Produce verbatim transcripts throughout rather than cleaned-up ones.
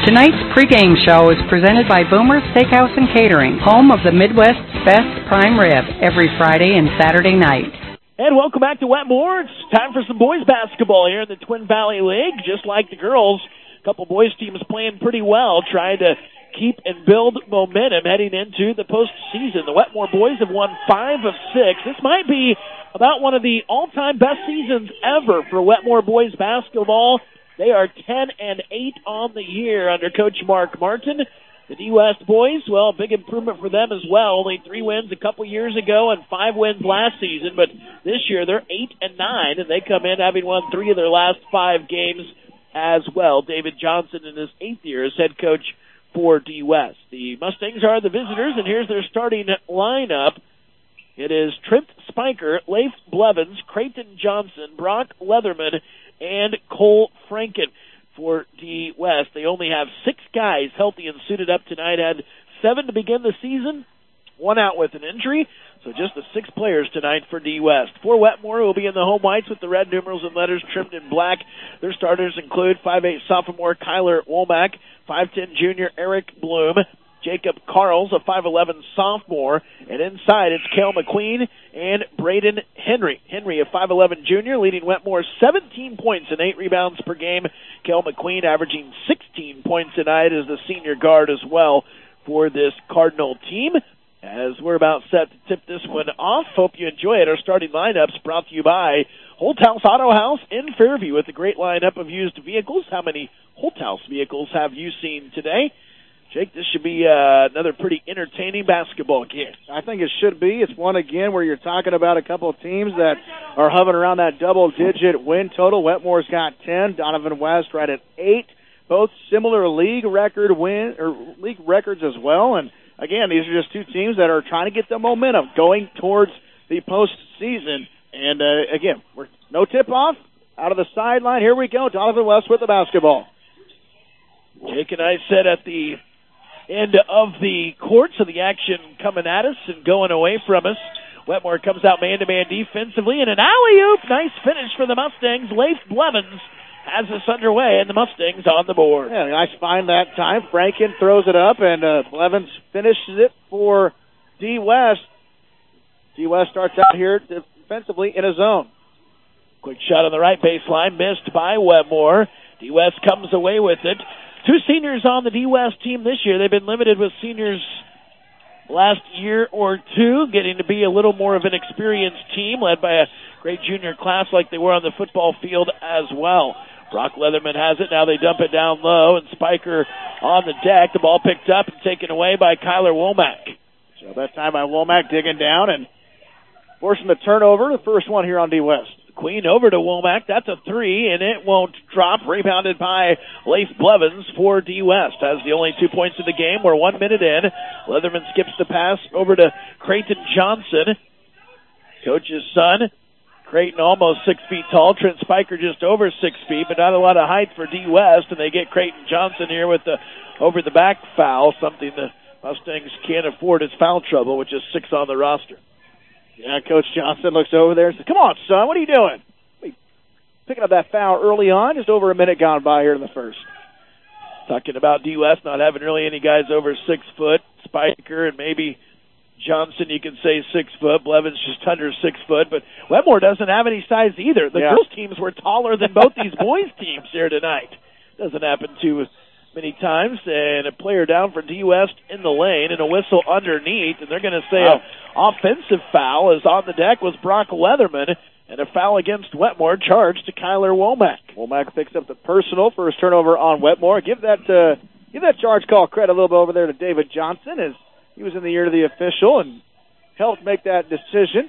Tonight's pregame show is presented by Boomer Steakhouse and Catering, home of the Midwest's best prime rib, every Friday and Saturday night. And welcome back to Wetmore. It's time for some boys basketball here in the Twin Valley League. Just like the girls, a couple boys teams playing pretty well, trying to keep and build momentum heading into the postseason. The Wetmore boys have won five of six. This might be about one of the all-time best seasons ever for Wetmore boys basketball. They are ten and eight on the year under Coach Mark Martin. The D-West boys, well, big improvement for them as well. Only three wins a couple years ago and five wins last season, but this year they're eight and nine, and they come in having won three of their last five games as well. David Johnson in his eighth year as head coach for D-West. The Mustangs are the visitors, and here's their starting lineup. It is Trent Spiker, Leif Blevins, Creighton Johnson, Brock Leatherman, and Cole Franken for D-West. They only have six guys healthy and suited up tonight. Had seven to begin the season, one out with an injury. So just the six players tonight for D-West. For Wetmore, who will be in the home whites with the red numerals and letters trimmed in black. Their starters include five eight sophomore Kyler Womack, five ten junior Eric Bloom, Jacob Carls, a five eleven sophomore, and inside it's Cale McQueen and Braden Henry. Henry, a five eleven junior, leading Wetmore seventeen points and eight rebounds per game. Cale McQueen averaging sixteen points tonight as the senior guard as well for this Cardinal team. As we're about set to tip this one off, hope you enjoy it. Our starting lineups brought to you by Holthouse Auto House in Fairview with a great lineup of used vehicles. How many Holthouse vehicles have you seen today? Jake, this should be uh, another pretty entertaining basketball game. I think it should be. It's one, again, where you're talking about a couple of teams that are hovering around that double-digit win total. Wetmore's got ten, Donovan West right at eight. Both similar league record win or league records as well. And, again, these are just two teams that are trying to get the momentum going towards the postseason. And, uh, again, we're no tip-off. Out of the sideline, here we go. Donovan West with the basketball. Jake and I said at the end of the court, so the action coming at us and going away from us. Wetmore comes out man-to-man defensively, and an alley-oop. Nice finish for the Mustangs. Leif Blevins has this underway, and the Mustangs on the board. Yeah, nice find that time. Franken throws it up, and uh, Blevins finishes it for D-West. D-West starts out here defensively in a zone. Quick shot on the right baseline, missed by Wetmore. D-West comes away with it. Two seniors on the D-West team this year. They've been limited with seniors last year or two, getting to be a little more of an experienced team led by a great junior class like they were on the football field as well. Brock Leatherman has it. Now they dump it down low, and Spiker on the deck. The ball picked up and taken away by Kyler Womack. So that time by Womack digging down and forcing the turnover, the first one here on D-West. Queen over to Womack. That's a three, and it won't drop. Rebounded by Leif Blevins for D-West. Has the only two points of the game. We're one minute in. Leatherman skips the pass over to Creighton Johnson. Coach's son. Creighton almost six feet tall. Trent Spiker just over six feet, but not a lot of height for D-West, and they get Creighton Johnson here with the over-the-back foul, something the Mustangs can't afford as foul trouble, which is six on the roster. Yeah, Coach Johnson looks over there and says, "Come on, son, what are you doing?" Picking up that foul early on, just over a minute gone by here in the first. Talking about D-West not having really any guys over six foot. Spiker and maybe Johnson, you can say six foot. Blevins just under six foot. But Wetmore doesn't have any size either. The yeah. girls' teams were taller than both these boys' teams here tonight. Doesn't happen too many times. And a player down for D-West in the lane and a whistle underneath. And they're going to say oh. an offensive foul is on the deck was Brock Leatherman. And a foul against Wetmore charged to Kyler Womack. Womack picks up the personal for his turnover on Wetmore. Give that uh, give that charge call credit a little bit over there to David Johnson, as he was in the ear of the official and helped make that decision.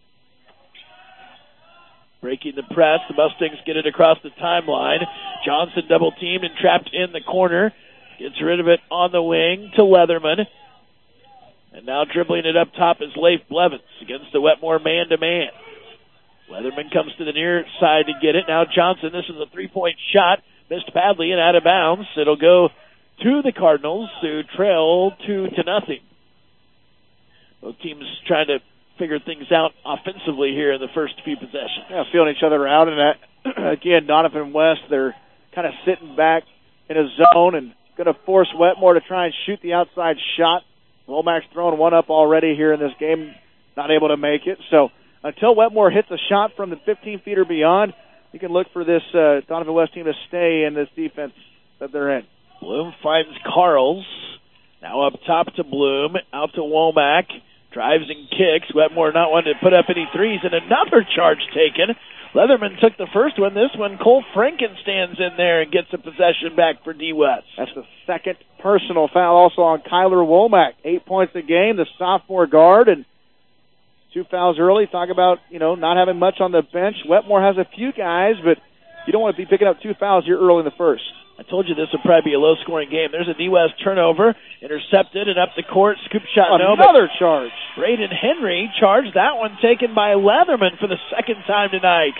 Breaking the press, the Mustangs get it across the timeline. Johnson double-teamed and trapped in the corner. Gets rid of it on the wing to Leatherman. And now dribbling it up top is Leif Blevins against the Wetmore man-to-man. Leatherman comes to the near side to get it. Now Johnson, this is a three-point shot. Missed badly and out of bounds. It'll go to the Cardinals, who trail two to nothing. Both teams trying to figure things out offensively here in the first few possessions. Yeah, feeling each other out. And that, again, Donovan West, they're kind of sitting back in a zone and going to force Wetmore to try and shoot the outside shot. Womack's thrown one up already here in this game, not able to make it. So until Wetmore hits a shot from the fifteen feet or beyond, you can look for this uh, Donovan West team to stay in this defense that they're in. Bloom finds Carls. Now up top to Bloom, out to Womack. Drives and kicks. Wetmore not wanting to put up any threes, and another charge taken. Leatherman took the first one. This one, Cole Franken stands in there and gets a possession back for D. West. That's the second personal foul also on Kyler Womack. Eight points a game, the sophomore guard, and two fouls early. Talk about, you know, not having much on the bench. Wetmore has a few guys, but you don't want to be picking up two fouls here early in the first. I told you this would probably be a low-scoring game. There's a D. West turnover, intercepted, and up the court, scoop shot. Another no, charge. Braden Henry charged that one, taken by Leatherman for the second time tonight.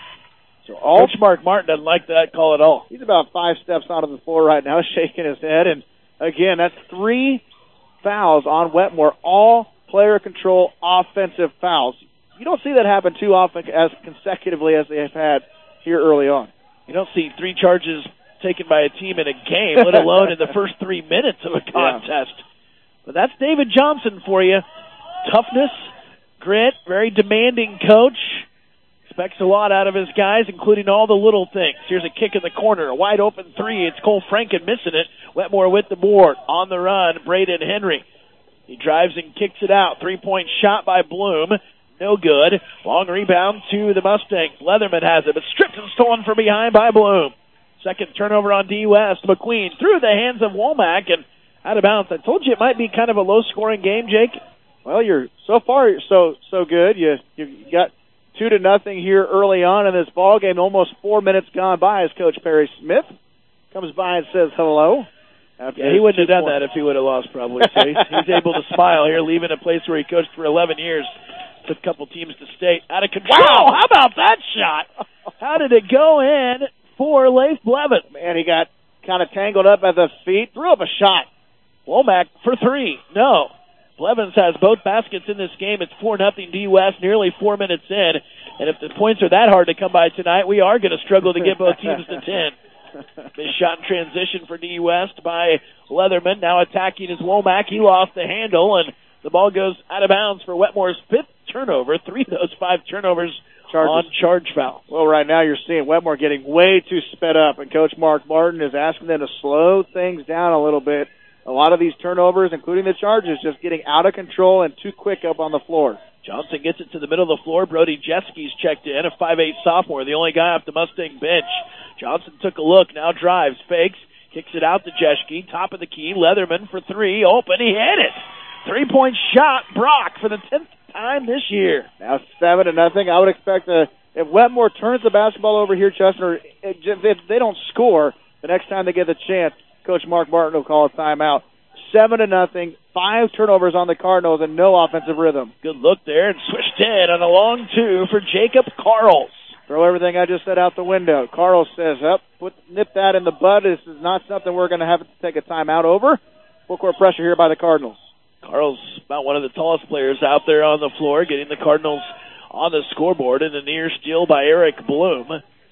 So all Coach Mark Martin doesn't like that call at all. He's about five steps out of the floor right now, shaking his head. And again, that's three fouls on Wetmore, all player control offensive fouls. You don't see that happen too often as consecutively as they have had here early on. You don't see three charges taken by a team in a game, let alone in the first three minutes of a contest. Yeah. But that's David Johnson for you. Toughness, grit, very demanding coach. Expects a lot out of his guys, including all the little things. Here's a kick in the corner, a wide open three. It's Cole Franken missing it. Wetmore with the board. On the run, Braden Henry. He drives and kicks it out. Three-point shot by Bloom. No good. Long rebound to the Mustangs. Leatherman has it, but stripped and stolen from behind by Bloom. Second turnover on D. West. McQueen through the hands of Womack and out of bounds. I told you it might be kind of a low-scoring game, Jake. Well, you're so far you're so so good. You you got two to nothing here early on in this ball game. Almost four minutes gone by as Coach Perry Smith comes by and says hello. Yeah, he wouldn't have done points. that if he would have lost, probably. So he's, he's able to smile here, leaving a place where he coached for eleven years. Took a couple teams to state. Out of control. Wow, how about that shot? How did it go in? For Leif Blevins. Man, he got kind of tangled up at the feet. Threw up a shot. Womack for three. No. Blevins has both baskets in this game. It's four nothing D. West, nearly four minutes in. And if the points are that hard to come by tonight, we are going to struggle to get both teams to ten. Big shot in transition for D. West by Leatherman. Now attacking is Womack. He lost the handle, and the ball goes out of bounds for Wetmore's fifth turnover. Three of those five turnovers Charges. on charge foul. Well, right now you're seeing Wetmore getting way too sped up, and Coach Mark Martin is asking them to slow things down a little bit. A lot of these turnovers, including the charges, just getting out of control and too quick up on the floor. Johnson gets it to the middle of the floor. Brody Jeski's checked in, a five eight sophomore, the only guy off the Mustang bench. Johnson took a look, now drives, fakes, kicks it out to Jeski, top of the key. Leatherman for three, open, he hit it. Three-point shot, Brock, for the tenth time this year. Now seven to nothing. I would expect a, if Wetmore turns the basketball over here, Justin, or if they don't score the next time they get the chance, Coach Mark Martin will call a timeout. Seven to nothing. Five turnovers on the Cardinals and no offensive rhythm. Good look there and switched in on a long two for Jacob Carls. Throw everything I just said out the window. Carls says, up, put nip that in the bud. This is not something we're going to have to take a timeout over. Full court pressure here by the Cardinals. Carl's about one of the tallest players out there on the floor, getting the Cardinals on the scoreboard, and a near steal by Eric Bloom.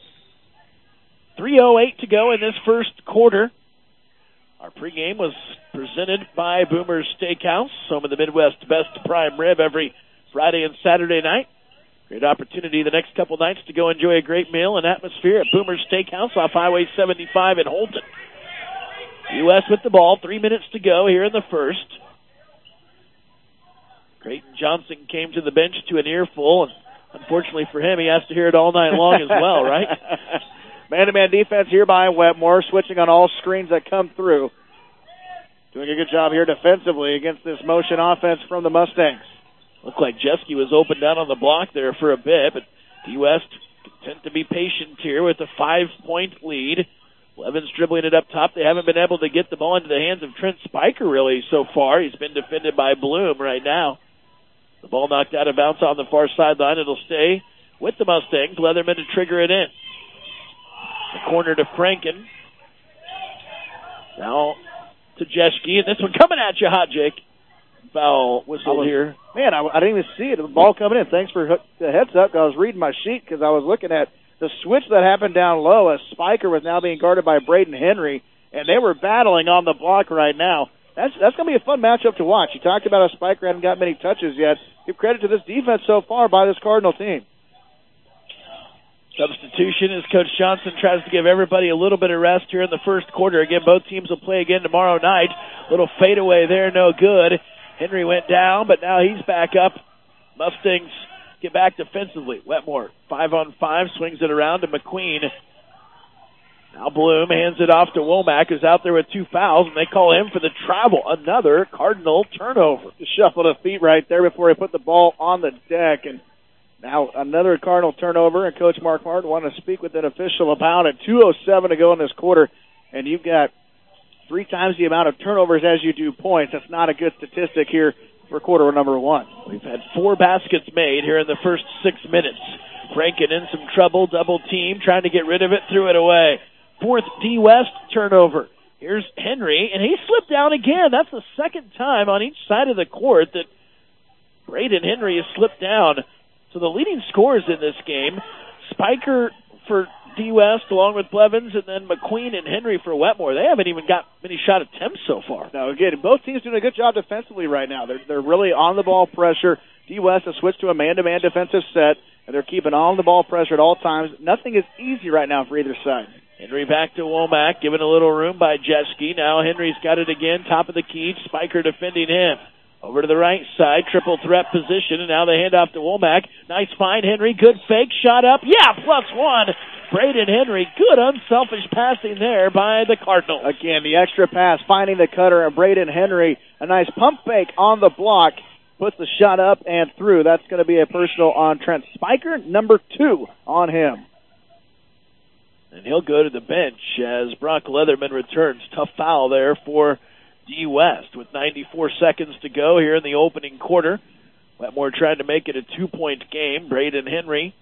three oh eight to go in this first quarter. Our pregame was presented by Boomer's Steakhouse, home of the Midwest's best prime rib every Friday and Saturday night. Great opportunity the next couple nights to go enjoy a great meal and atmosphere at Boomer's Steakhouse off Highway seventy-five in Holton. U S with the ball, three minutes to go here in the first. Creighton Johnson came to the bench to an earful, and unfortunately for him, he has to hear it all night long as well, right? Man-to-man defense here by Wetmore, switching on all screens that come through. Doing a good job here defensively against this motion offense from the Mustangs. Looked like Jeski was open down on the block there for a bit, but D. West content to be patient here with a five-point lead. Blevins dribbling it up top. They haven't been able to get the ball into the hands of Trent Spiker really so far. He's been defended by Bloom right now. The ball knocked out of bounds on the far sideline. It'll stay with the Mustangs. Leatherman to trigger it in. The corner to Franken. Now to Jeski, and this one coming at you hot, Jake. Foul whistle was, here. Man, I, I didn't even see it. The ball coming in. Thanks for the heads up. I was reading my sheet because I was looking at the switch that happened down low as Spiker was now being guarded by Braden Henry. and they were battling on the block right now. That's that's going to be a fun matchup to watch. You talked about how Spiker hadn't got many touches yet. Give credit to this defense so far by this Cardinal team. Substitution as Coach Johnson tries to give everybody a little bit of rest here in the first quarter. Again, both teams will play again tomorrow night. Little fadeaway there, no good. Henry went down, but now he's back up. Mustangs get back defensively. Wetmore, five on five, swings it around to McQueen. Now Bloom hands it off to Womack, who's out there with two fouls, and they call him for the travel. Another Cardinal turnover. Just shuffled his feet right there before he put the ball on the deck, and now another Cardinal turnover, and Coach Mark Martin wanted to speak with an official about it. two oh seven to go in this quarter, and you've got three times the amount of turnovers as you do points. That's not a good statistic here for quarter number one. We've had four baskets made here in the first six minutes. Franken in some trouble, double team, trying to get rid of it, threw it away. Fourth D West turnover. Here's Henry, and he slipped down again. That's the second time on each side of the court that Braden Henry has slipped down. So the leading scorers in this game, Spiker for D West along with Blevins, and then McQueen and Henry for Wetmore. They haven't even got many shot attempts so far. Now, again, both teams doing a good job defensively right now. They're, they're really on-the-ball pressure. D West has switched to a man-to-man defensive set, and they're keeping on-the-ball pressure at all times. Nothing is easy right now for either side. Henry back to Womack, given a little room by Jeske. Now Henry's got it again, top of the key. Spiker defending him. Over to the right side, triple threat position, and now they hand off to Womack. Nice find, Henry. Good fake, shot up. Yeah, plus one. Braden Henry, good unselfish passing there by the Cardinals. Again, the extra pass, finding the cutter, and Braden Henry, a nice pump fake on the block, puts the shot up and through. That's going to be a personal on Trent Spiker, number two on him. And he'll go to the bench as Brock Leatherman returns. Tough foul there for D West with ninety-four seconds to go here in the opening quarter. Wetmore trying to make it a two-point game. Braden Henry,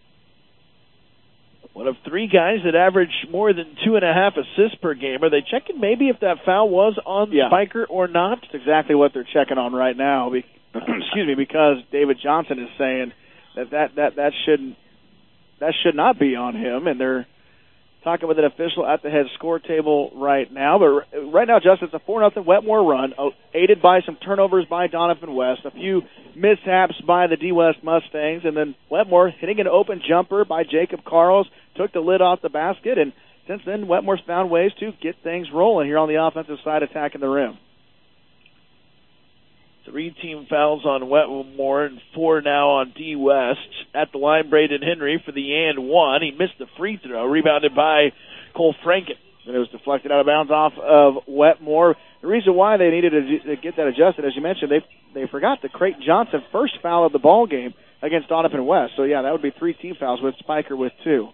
one of three guys that average more than two and a half assists per game. Are they checking maybe if that foul was on yeah. Spiker or not? That's exactly what they're checking on right now. Be- excuse me, because David Johnson is saying that that, that that shouldn't that should not be on him, and they're talking with an official at the head score table right now. But right now, Justin, it's a four nothing Wetmore run, aided by some turnovers by Donovan West, a few mishaps by the D West Mustangs, and then Wetmore hitting an open jumper by Jacob Carls, took the lid off the basket, and since then, Wetmore's found ways to get things rolling here on the offensive side, attacking the rim. Three team fouls on Wetmore and four now on D West. At the line, Braden Henry for the and one. He missed the free throw, rebounded by Cole Franken. And it was deflected out of bounds off of Wetmore. The reason why they needed to get that adjusted, as you mentioned, they they forgot the Creighton Johnson first foul of the ball game against Donovan West. So, yeah, that would be three team fouls with Spiker with two.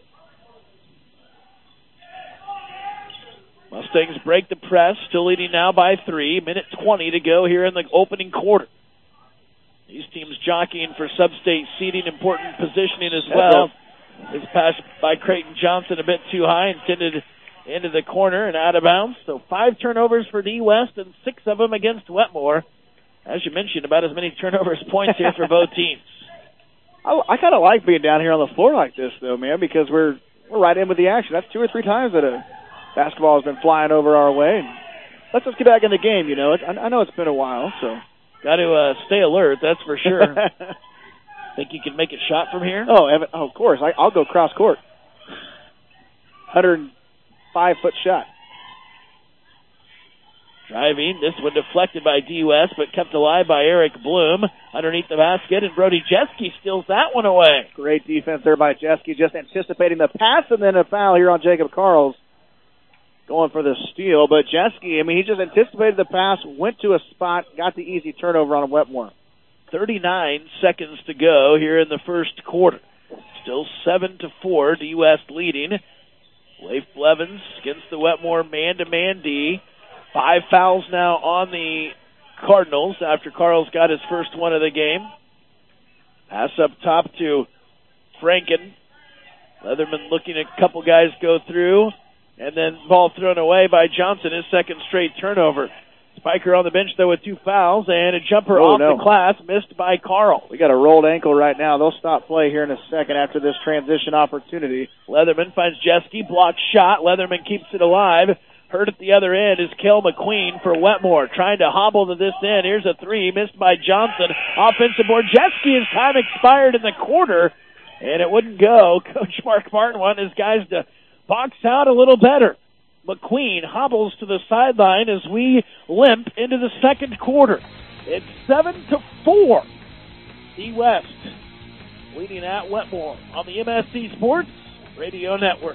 Mustangs break the press, still leading now by three. Minute twenty to go here in the opening quarter. These teams jockeying for sub-state seeding, important positioning as well. This pass by Creighton Johnson a bit too high, intended into the corner and out of bounds. So five turnovers for D West and six of them against Wetmore. As you mentioned, about as many turnovers points here for both teams. I, I kind of like being down here on the floor like this, though, man, because we're we're right in with the action. That's two or three times that a basketball has been flying over our way. And let's just get back in the game, you know. It's, I, I know it's been a while, so. Got to uh, stay alert, that's for sure. Think you can make a shot from here? Oh, Evan, oh of course. I, I'll go cross court. one oh five foot shot. Driving, this one deflected by D West, but kept alive by Eric Bloom underneath the basket, and Brody Jeske steals that one away. Great defense there by Jeske, just anticipating the pass, and then a foul here on Jacob Carls. Going for the steal, but Jeske, I mean, he just anticipated the pass, went to a spot, got the easy turnover on Wetmore. thirty-nine seconds to go here in the first quarter. Still seven to four, D West leading. Leif Blevins against the Wetmore man-to-man D. Five fouls now on the Cardinals after Carl's got his first one of the game. Pass up top to Franken. Leatherman looking at a couple guys go through. And then ball thrown away by Johnson, his second straight turnover. Spiker on the bench, though, with two fouls, and a jumper oh, off no. the glass, missed by Carl. We got a rolled ankle right now. They'll stop play here in a second after this transition opportunity. Leatherman finds Jeske, blocked shot. Leatherman keeps it alive. Hurt at the other end is Kel McQueen for Wetmore, trying to hobble to this end. Here's a three, missed by Johnson. Offensive board. Jeske, his time expired in the quarter, and it wouldn't go. Coach Mark Martin wanted his guys to box out a little better. McQueen hobbles to the sideline as we limp into the second quarter. It's seven to four. D West leading at Wetmore on the M S C Sports Radio Network.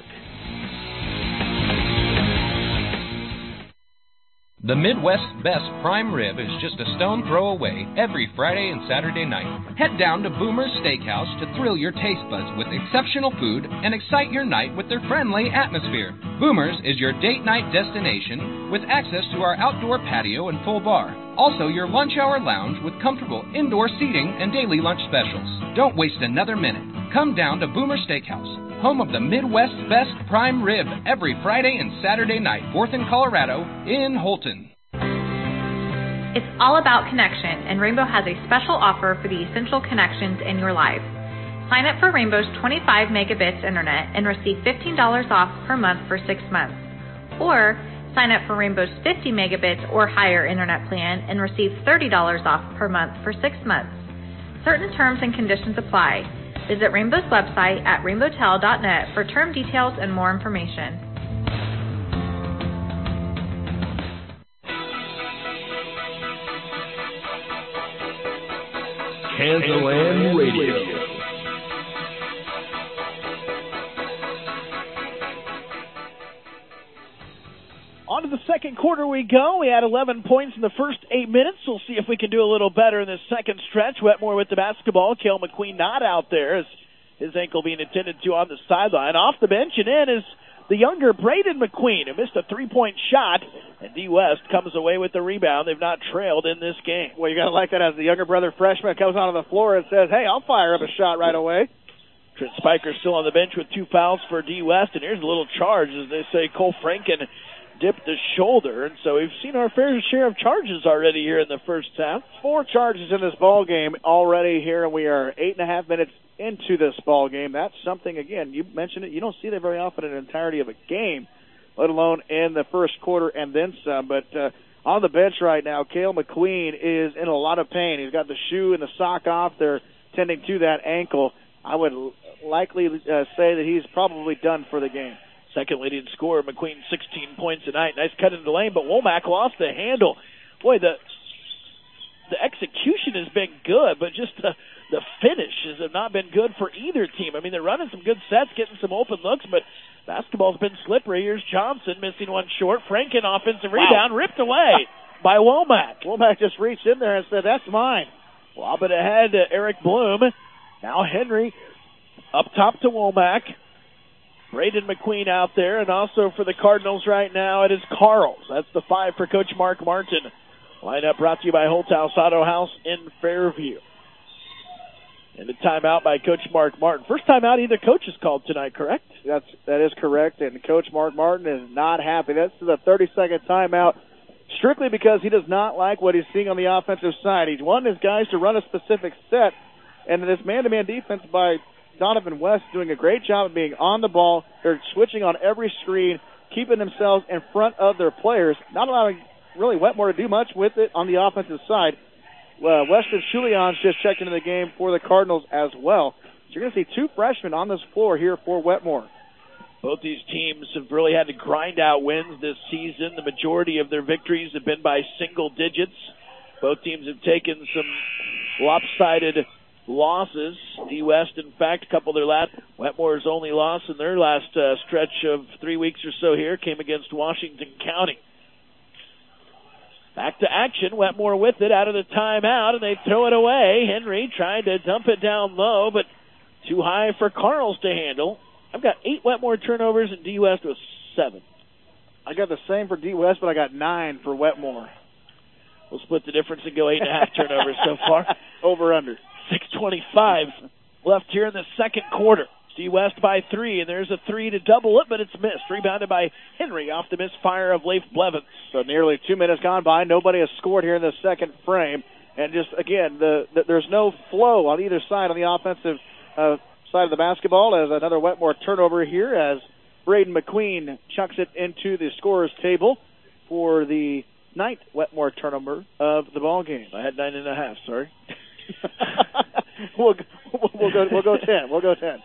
The Midwest's best prime rib is just a stone throw away every Friday and Saturday night. Head down to Boomer's Steakhouse to thrill your taste buds with exceptional food and excite your night with their friendly atmosphere. Boomer's is your date night destination with access to our outdoor patio and full bar. Also, your lunch hour lounge with comfortable indoor seating and daily lunch specials. Don't waste another minute. Come down to Boomer Steakhouse, home of the Midwest's best prime rib, every Friday and Saturday night, fourth and Colorado in Holton. It's all about connection, and Rainbow has a special offer for the essential connections in your life. Sign up for Rainbow's twenty-five megabits internet and receive fifteen dollars off per month for six months. Or sign up for Rainbow's fifty megabits or higher internet plan and receive thirty dollars off per month for six months. Certain terms and conditions apply. Visit Rainbow's website at rainbow tel dot net for term details and more information. Kansaland Radio. On to the second quarter we go. We had eleven points in the first eight minutes. We'll see if we can do a little better in this second stretch. Wetmore with the basketball. Kel McQueen not out there as his ankle being attended to on the sideline. Off the bench and in is the younger Braden McQueen, who missed a three-point shot. And D West comes away with the rebound. They've not trailed in this game. Well, you got to like that as the younger brother freshman comes onto the floor and says, hey, I'll fire up a shot right away. Trent Spiker still on the bench with two fouls for D West. And here's a little charge, as they say, Cole Franken dipped the shoulder, and so we've seen our fair share of charges already here in the first half. Four charges in this ball game already here, and we are eight and a half minutes into this ball game. That's something, again, you mentioned it, you don't see that very often in the entirety of a game, let alone in the first quarter and then some. But uh, on the bench right now, Kel McQueen is in a lot of pain. He's got the shoe and the sock off. They're tending to that ankle. I would likely uh, say that he's probably done for the game. Second leading scorer, McQueen, sixteen points tonight. Nice cut into the lane, but Womack lost the handle. Boy, the the execution has been good, but just the, the finishes have not been good for either team. I mean, they're running some good sets, getting some open looks, but basketball's been slippery. Here's Johnson missing one short. Franken offensive rebound, wow. Ripped away by Womack. Womack just reached in there and said, that's mine. Lob it ahead to Eric Bloom. Now Henry up top to Womack. Braden McQueen out there, and also for the Cardinals right now, it is Carls. That's the five for Coach Mark Martin. Lineup brought to you by Holthouse Auto House in Fairview. And a timeout by Coach Mark Martin. First timeout either coach has called tonight, correct? That's, that is correct, and Coach Mark Martin is not happy. That's the thirty-second timeout, strictly because he does not like what he's seeing on the offensive side. He's wanting his guys to run a specific set, and this man-to-man defense by Donovan West doing a great job of being on the ball. They're switching on every screen, keeping themselves in front of their players, not allowing really Wetmore to do much with it on the offensive side. Uh, Weston Chulian's just checked into the game for the Cardinals as well. So you're going to see two freshmen on this floor here for Wetmore. Both these teams have really had to grind out wins this season. The majority of their victories have been by single digits. Both teams have taken some lopsided losses. D West, in fact, a couple of their last, Wetmore's only loss in their last uh, stretch of three weeks or so here came against Washington County. Back to action. Wetmore with it out of the timeout, and they throw it away. Henry trying to dump it down low, but too high for Carls to handle. I've got eight Wetmore turnovers, and D West was seven. I got the same for D West, but I got nine for Wetmore. We'll split the difference and go eight and a half turnovers so far. Over under. six twenty-five left here in the second quarter. D West by three, and there's a three to double it, but it's missed. Rebounded by Henry off the misfire of Leif Blevins. So nearly two minutes gone by. Nobody has scored here in the second frame. And just, again, the, the there's no flow on either side on the offensive uh, side of the basketball, as another Wetmore turnover here as Braden McQueen chucks it into the scorer's table for the ninth Wetmore turnover of the ball game. I had nine and a half, sorry. we'll, we'll, go, we'll go ten. We'll go ten.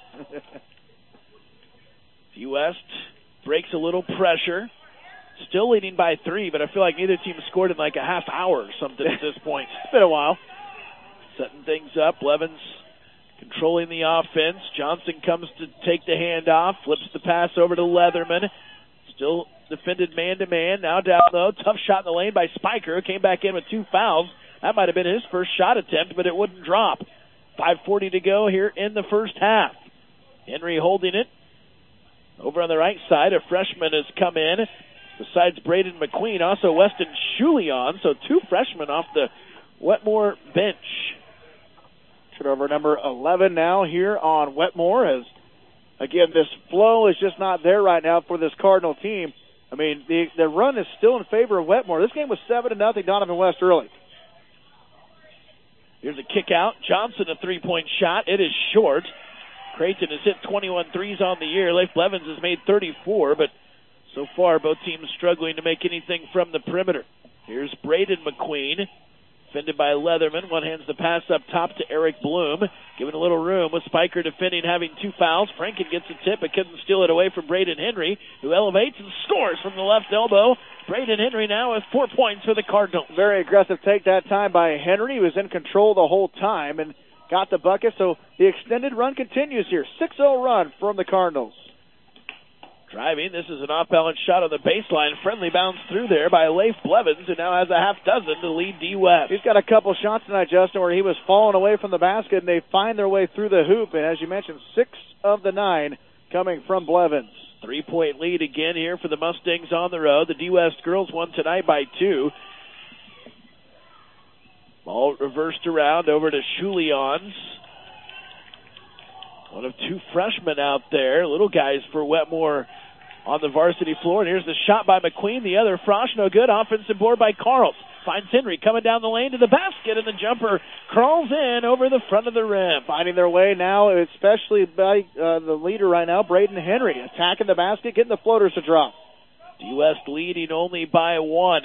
D West breaks a little pressure. Still leading by three, but I feel like neither team scored in like a half hour or something at this point. It's been a while. Setting things up. Blevins controlling the offense. Johnson comes to take the handoff, flips the pass over to Leatherman. Still defended man-to-man. Now down low. Tough shot in the lane by Spiker. Came back in with two fouls. That might have been his first shot attempt, but it wouldn't drop. five forty to go here in the first half. Henry holding it. Over on the right side, a freshman has come in. Besides Braden McQueen, also Weston Shulion. So two freshmen off the Wetmore bench. Turnover number eleven now here on Wetmore. As, again, this flow is just not there right now for this Cardinal team. I mean, the, the run is still in favor of Wetmore. This game was seven to nothing Donovan West early. Here's a kick out. Johnson, a three-point shot. It is short. Creighton has hit twenty-one threes on the year. Leif Blevins has made thirty-four, but so far both teams struggling to make anything from the perimeter. Here's Braden McQueen, defended by Leatherman. One hands the pass up top to Eric Bloom, giving a little room with Spiker defending, having two fouls. Franken gets a tip, but couldn't steal it away from Braden Henry, who elevates and scores from the left elbow. Braden Henry now with four points for the Cardinals. Very aggressive take that time by Henry. He was in control the whole time and got the bucket, so the extended run continues here. six oh run from the Cardinals. Driving, this is an off-balance shot on the baseline. Friendly bounce through there by Leif Blevins, who now has a half dozen to lead D West. He's got a couple shots tonight, Justin, where he was falling away from the basket, and they find their way through the hoop. And as you mentioned, six of the nine coming from Blevins. Three-point lead again here for the Mustangs on the road. The D West girls won tonight by two. Ball reversed around over to Shulions. One of two freshmen out there. Little guys for Wetmore on the varsity floor. And here's the shot by McQueen. The other Frosch, no good. Offensive board by Carls. Finds Henry coming down the lane to the basket, and the jumper crawls in over the front of the rim. Finding their way now, especially by uh, the leader right now, Braden Henry. Attacking the basket, getting the floaters to drop. D West leading only by one.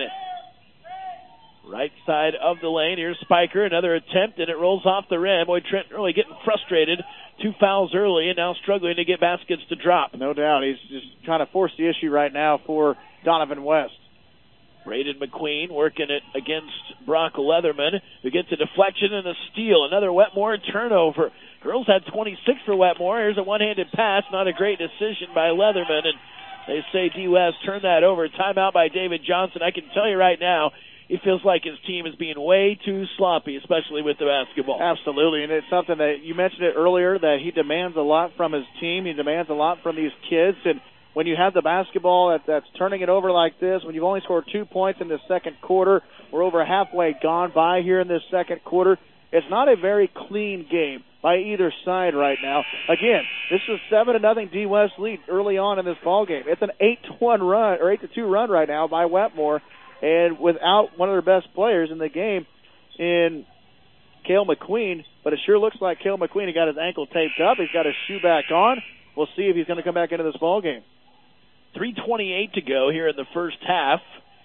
Right side of the lane. Here's Spiker. Another attempt, and it rolls off the rim. Boy, Trent really getting frustrated. Two fouls early, and now struggling to get baskets to drop. No doubt. He's just trying to force the issue right now for Donovan West. Braden McQueen working it against Brock Leatherman, who gets a deflection and a steal. Another Wetmore turnover. Girls had twenty-six for Wetmore. Here's a one-handed pass. Not a great decision by Leatherman, and they say D West turned that over. Timeout by David Johnson. I can tell you right now, he feels like his team is being way too sloppy, especially with the basketball. Absolutely, and it's something that you mentioned it earlier, that he demands a lot from his team. He demands a lot from these kids, and when you have the basketball that, that's turning it over like this, when you've only scored two points in the second quarter, we're over halfway gone by here in this second quarter, it's not a very clean game by either side right now. Again, this is seven to nothing D West lead early on in this ball game. It's an eight to one run, or eight to two run right now by Wetmore, and without one of their best players in the game in Cale McQueen, but it sure looks like Cale McQueen, he got his ankle taped up. He's got his shoe back on. We'll see if he's going to come back into this ball game. three twenty-eight to go here in the first half.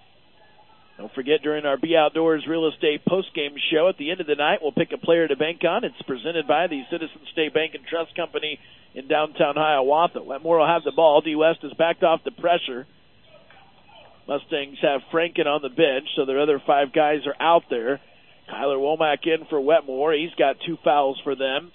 Don't forget, during our Be Outdoors Real Estate postgame show at the end of the night, we'll pick a player to bank on. It's presented by the Citizen State Bank and Trust Company in downtown Hiawatha. Wetmore will have the ball. D West has backed off the pressure. Mustangs have Franken on the bench, so their other five guys are out there. Kyler Womack in for Wetmore. He's got two fouls for them.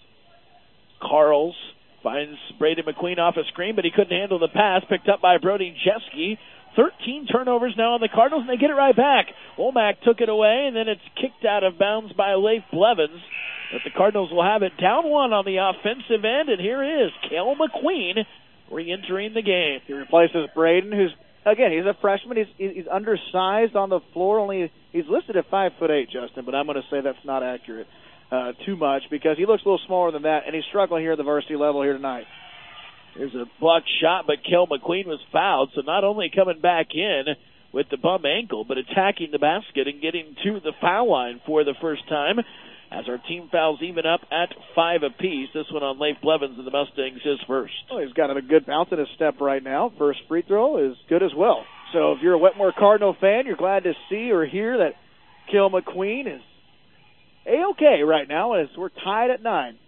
Carls finds Braden McQueen off a screen, but he couldn't handle the pass. Picked up by Brody Jeske. thirteen turnovers now on the Cardinals, and they get it right back. Womack took it away, and then it's kicked out of bounds by Leif Blevins. But the Cardinals will have it down one on the offensive end, and here is Cale McQueen re-entering the game. He replaces Braden, who's, again, he's a freshman. He's, he's undersized on the floor. Only he's listed at five foot eight, Justin, but I'm going to say that's not accurate uh, too much, because he looks a little smaller than that, and he's struggling here at the varsity level here tonight. There's a blocked shot, but Cale McQueen was fouled, so not only coming back in with the bum ankle, but attacking the basket and getting to the foul line for the first time. as our team fouls even up at five apiece. This one on Leif Blevins and the Mustangs, his first. Well, he's got a good bounce in his step right now. First free throw is good as well. So if you're a Wetmore Cardinal fan, you're glad to see or hear that Kale McQueen is A-okay right now as we're tied at nine.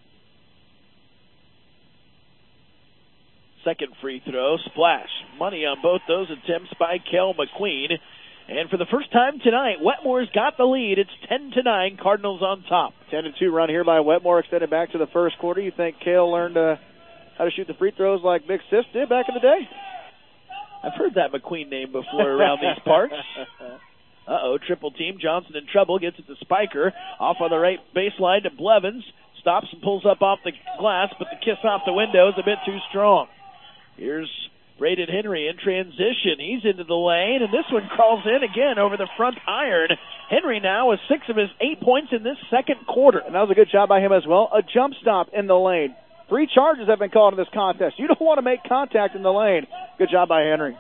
Second free throw, splash. Money on both those attempts by Kale McQueen. And for the first time tonight, Wetmore's got the lead. It's ten to nine, Cardinals on top. ten to two run here by Wetmore, extended back to the first quarter. You think Kale learned uh, how to shoot the free throws like Big Sis did back in the day? I've heard that McQueen name before around these parts. Uh-oh, triple team. Johnson in trouble, gets it to Spiker. Off on the right baseline to Blevins. Stops and pulls up off the glass, but the kiss off the window is a bit too strong. Here's Braden Henry in transition. He's into the lane, and this one crawls in again over the front iron. Henry now with six of his eight points in this second quarter. And that was a good job by him as well. A jump stop in the lane. Three charges have been called in this contest. You don't want to make contact in the lane. Good job by Henry.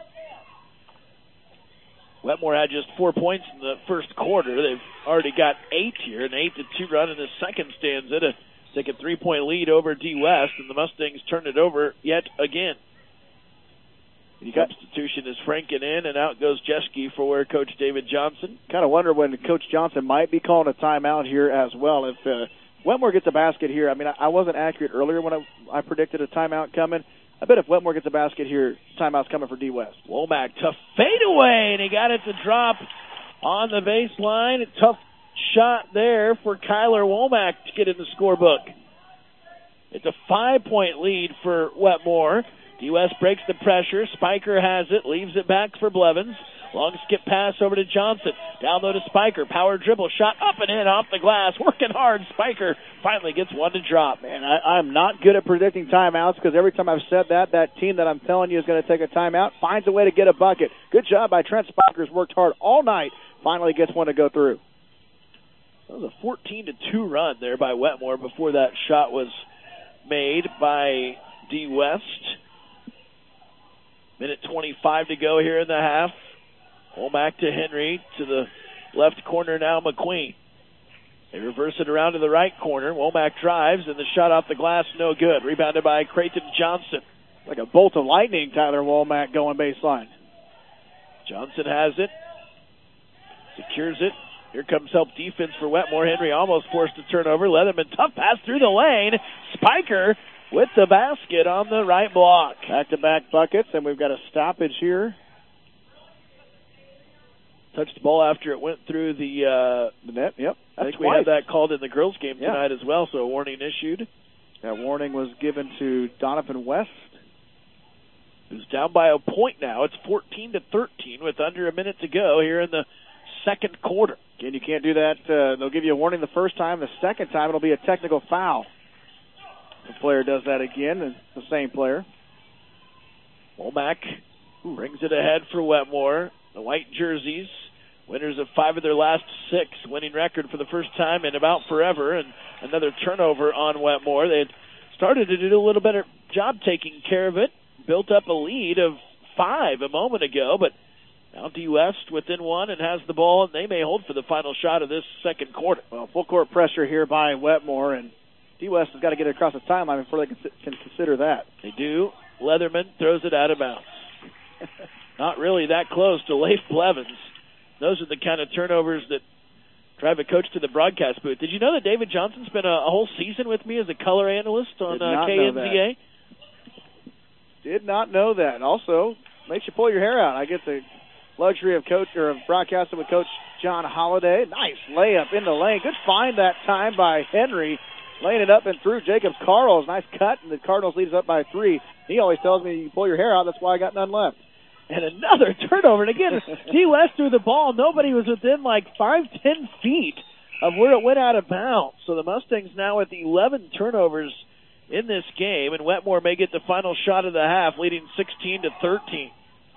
Wetmore had just four points in the first quarter. They've already got eight here, an eight to two run in the second stanza to take a three-point lead over D West, and the Mustangs turn it over yet again. The substitution is Franken in, and out goes Jeske for where Coach David Johnson. Kind of wonder when Coach Johnson might be calling a timeout here as well. If uh, Wetmore gets a basket here, I mean, I, I wasn't accurate earlier when I, I predicted a timeout coming. I bet if Wetmore gets a basket here, timeout's coming for D West. Womack, tough fadeaway, and he got it to drop on the baseline. A tough shot there for Kyler Womack to get in the scorebook. It's a five-point lead for Wetmore. D West breaks the pressure. Spiker has it, leaves it back for Blevins. Long skip pass over to Johnson. Down low to Spiker. Power dribble. Shot up and in off the glass. Working hard. Spiker finally gets one to drop. Man, I, I'm not good at predicting timeouts because every time I've said that, that team that I'm telling you is going to take a timeout finds a way to get a bucket. Good job by Trent Spiker. Who's worked hard all night. Finally gets one to go through. That was a fourteen to two run there by Wetmore before that shot was made by D West. Minute twenty-five to go here in the half. Womack to Henry, to the left corner now, McQueen. They reverse it around to the right corner. Womack drives, and the shot off the glass, no good. Rebounded by Creighton Johnson. Like a bolt of lightning, Tyler Womack going baseline. Johnson has it. Secures it. Here comes help defense for Wetmore. Henry almost forced a turnover. Leatherman, tough pass through the lane. Spiker with the basket on the right block. Back-to-back buckets, and we've got a stoppage here. Touched the ball after it went through the, uh, the net. Yep. I think we had that called in the girls' game yeah. tonight as well, so a warning issued. That warning was given to Donovan West, who's down by a point now. It's fourteen to thirteen with under a minute to go here in the second quarter. Again, you can't do that. Uh, they'll give you a warning the first time. The second time, it'll be a technical foul. The player does that again, and the same player. Womack brings it ahead for Wetmore. The white jerseys, winners of five of their last six, winning record for the first time in about forever, and another turnover on Wetmore. They had started to do a little better job taking care of it, built up a lead of five a moment ago, but now D West within one and has the ball, and they may hold for the final shot of this second quarter. Well, full court pressure here by Wetmore, and D West has got to get it across the timeline before they can, can consider that. They do. Leatherman throws it out of bounds. Not really that close to Leif Blevins. Those are the kind of turnovers that drive a coach to the broadcast booth. Did you know that David Johnson spent a, a whole season with me as a color analyst on uh, K N Z A? Did not know that. Also, makes you pull your hair out. I get the luxury of coach or of broadcasting with Coach John Holliday. Nice layup in the lane. Good find that time by Henry. Laying it up and through Jacobs Carls. Nice cut, and the Cardinals leads up by three. He always tells me you pull your hair out. That's why I got none left. And another turnover. And again, D West threw the ball. Nobody was within like five, ten feet of where it went out of bounds. So the Mustangs now with eleven turnovers in this game, and Wetmore may get the final shot of the half, leading sixteen to thirteen.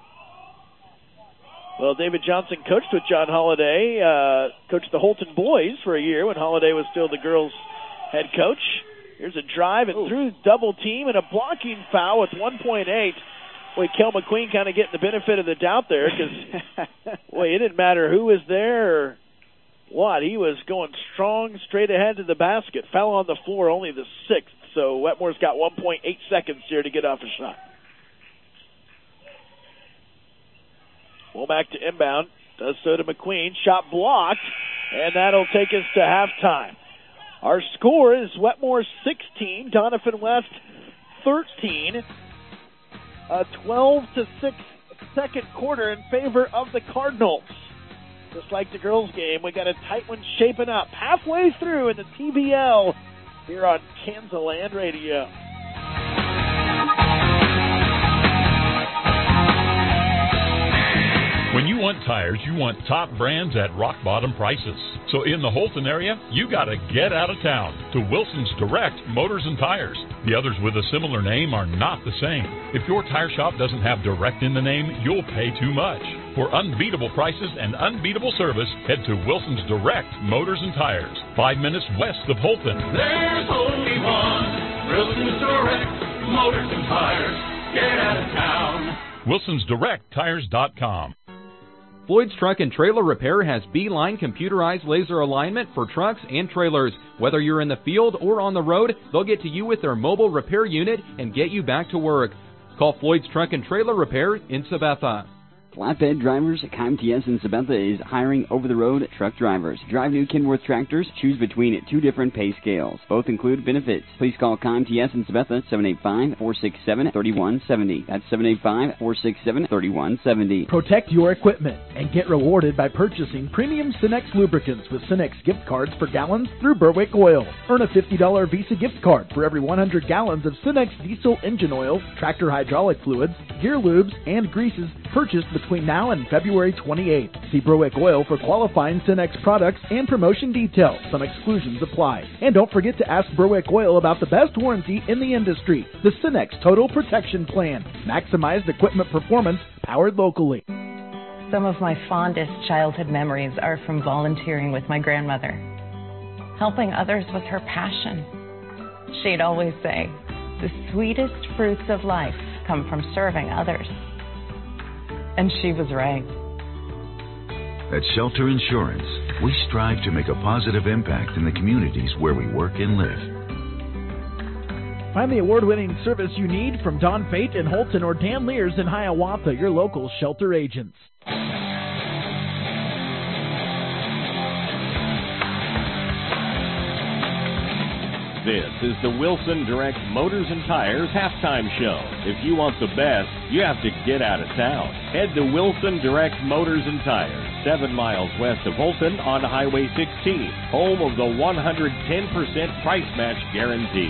Well, David Johnson coached with John Holliday, uh, coached the Holton boys for a year when Holliday was still the girls' head coach. Here's a drive and Ooh. through double team and a blocking foul with one point eight. Boy, Kel McQueen kind of getting the benefit of the doubt there because, boy, it didn't matter who was there. Or what? He was going strong straight ahead to the basket. Fell on the floor, only the sixth. So Wetmore's got one point eight seconds here to get off a shot. Womack to inbound. Does so to McQueen. Shot blocked. And that'll take us to halftime. Our score is Wetmore sixteen, Donovan West thirteen. A twelve to six second quarter in favor of the Cardinals. Just like the girls' game, we got a tight one shaping up halfway through in the T B L here on Kansas Land Radio. When you want tires, you want top brands at rock-bottom prices. So in the Holton area, you got to get out of town to Wilson's Direct Motors and Tires. The others with a similar name are not the same. If your tire shop doesn't have Direct in the name, you'll pay too much. For unbeatable prices and unbeatable service, head to Wilson's Direct Motors and Tires, five minutes west of Holton. There's only one Wilson's Direct Motors and Tires. Get out of town. Wilsons Direct Tires dot com. Floyd's Truck and Trailer Repair has B-Line computerized laser alignment for trucks and trailers. Whether you're in the field or on the road, they'll get to you with their mobile repair unit and get you back to work. Call Floyd's Truck and Trailer Repair in Sabetha. Flatbed Drivers, C I M T S in Sabetha is hiring over-the-road truck drivers. Drive new Kenworth tractors. Choose between two different pay scales. Both include benefits. Please call C I M T S in Sabetha, seven eight five, four six seven, three one seven zero. That's seven eight five, four six seven, three one seven zero. Protect your equipment and get rewarded by purchasing premium Cenex lubricants with Cenex gift cards for gallons through Berwick Oil. Earn a fifty dollars Visa gift card for every one hundred gallons of Cenex diesel engine oil, tractor hydraulic fluids, gear lubes, and greases purchased between now and February twenty-eighth. See Berwick Oil for qualifying Cenex products and promotion details. Some exclusions apply. And don't forget to ask Berwick Oil about the best warranty in the industry, the Cenex Total Protection Plan. Maximized equipment performance, powered locally. Some of my fondest childhood memories are from volunteering with my grandmother. Helping others was her passion. She'd always say, the sweetest fruits of life come from serving others. And she was right. At Shelter Insurance, we strive to make a positive impact in the communities where we work and live. Find the award-winning service you need from Don Fate in Holton or Dan Lears in Hiawatha, your local shelter agents. This is the Wilson Direct Motors and Tires halftime show. If you want the best, you have to get out of town. Head to Wilson Direct Motors and Tires, seven miles west of Holton on Highway sixteen, home of the one hundred ten percent price match guarantee.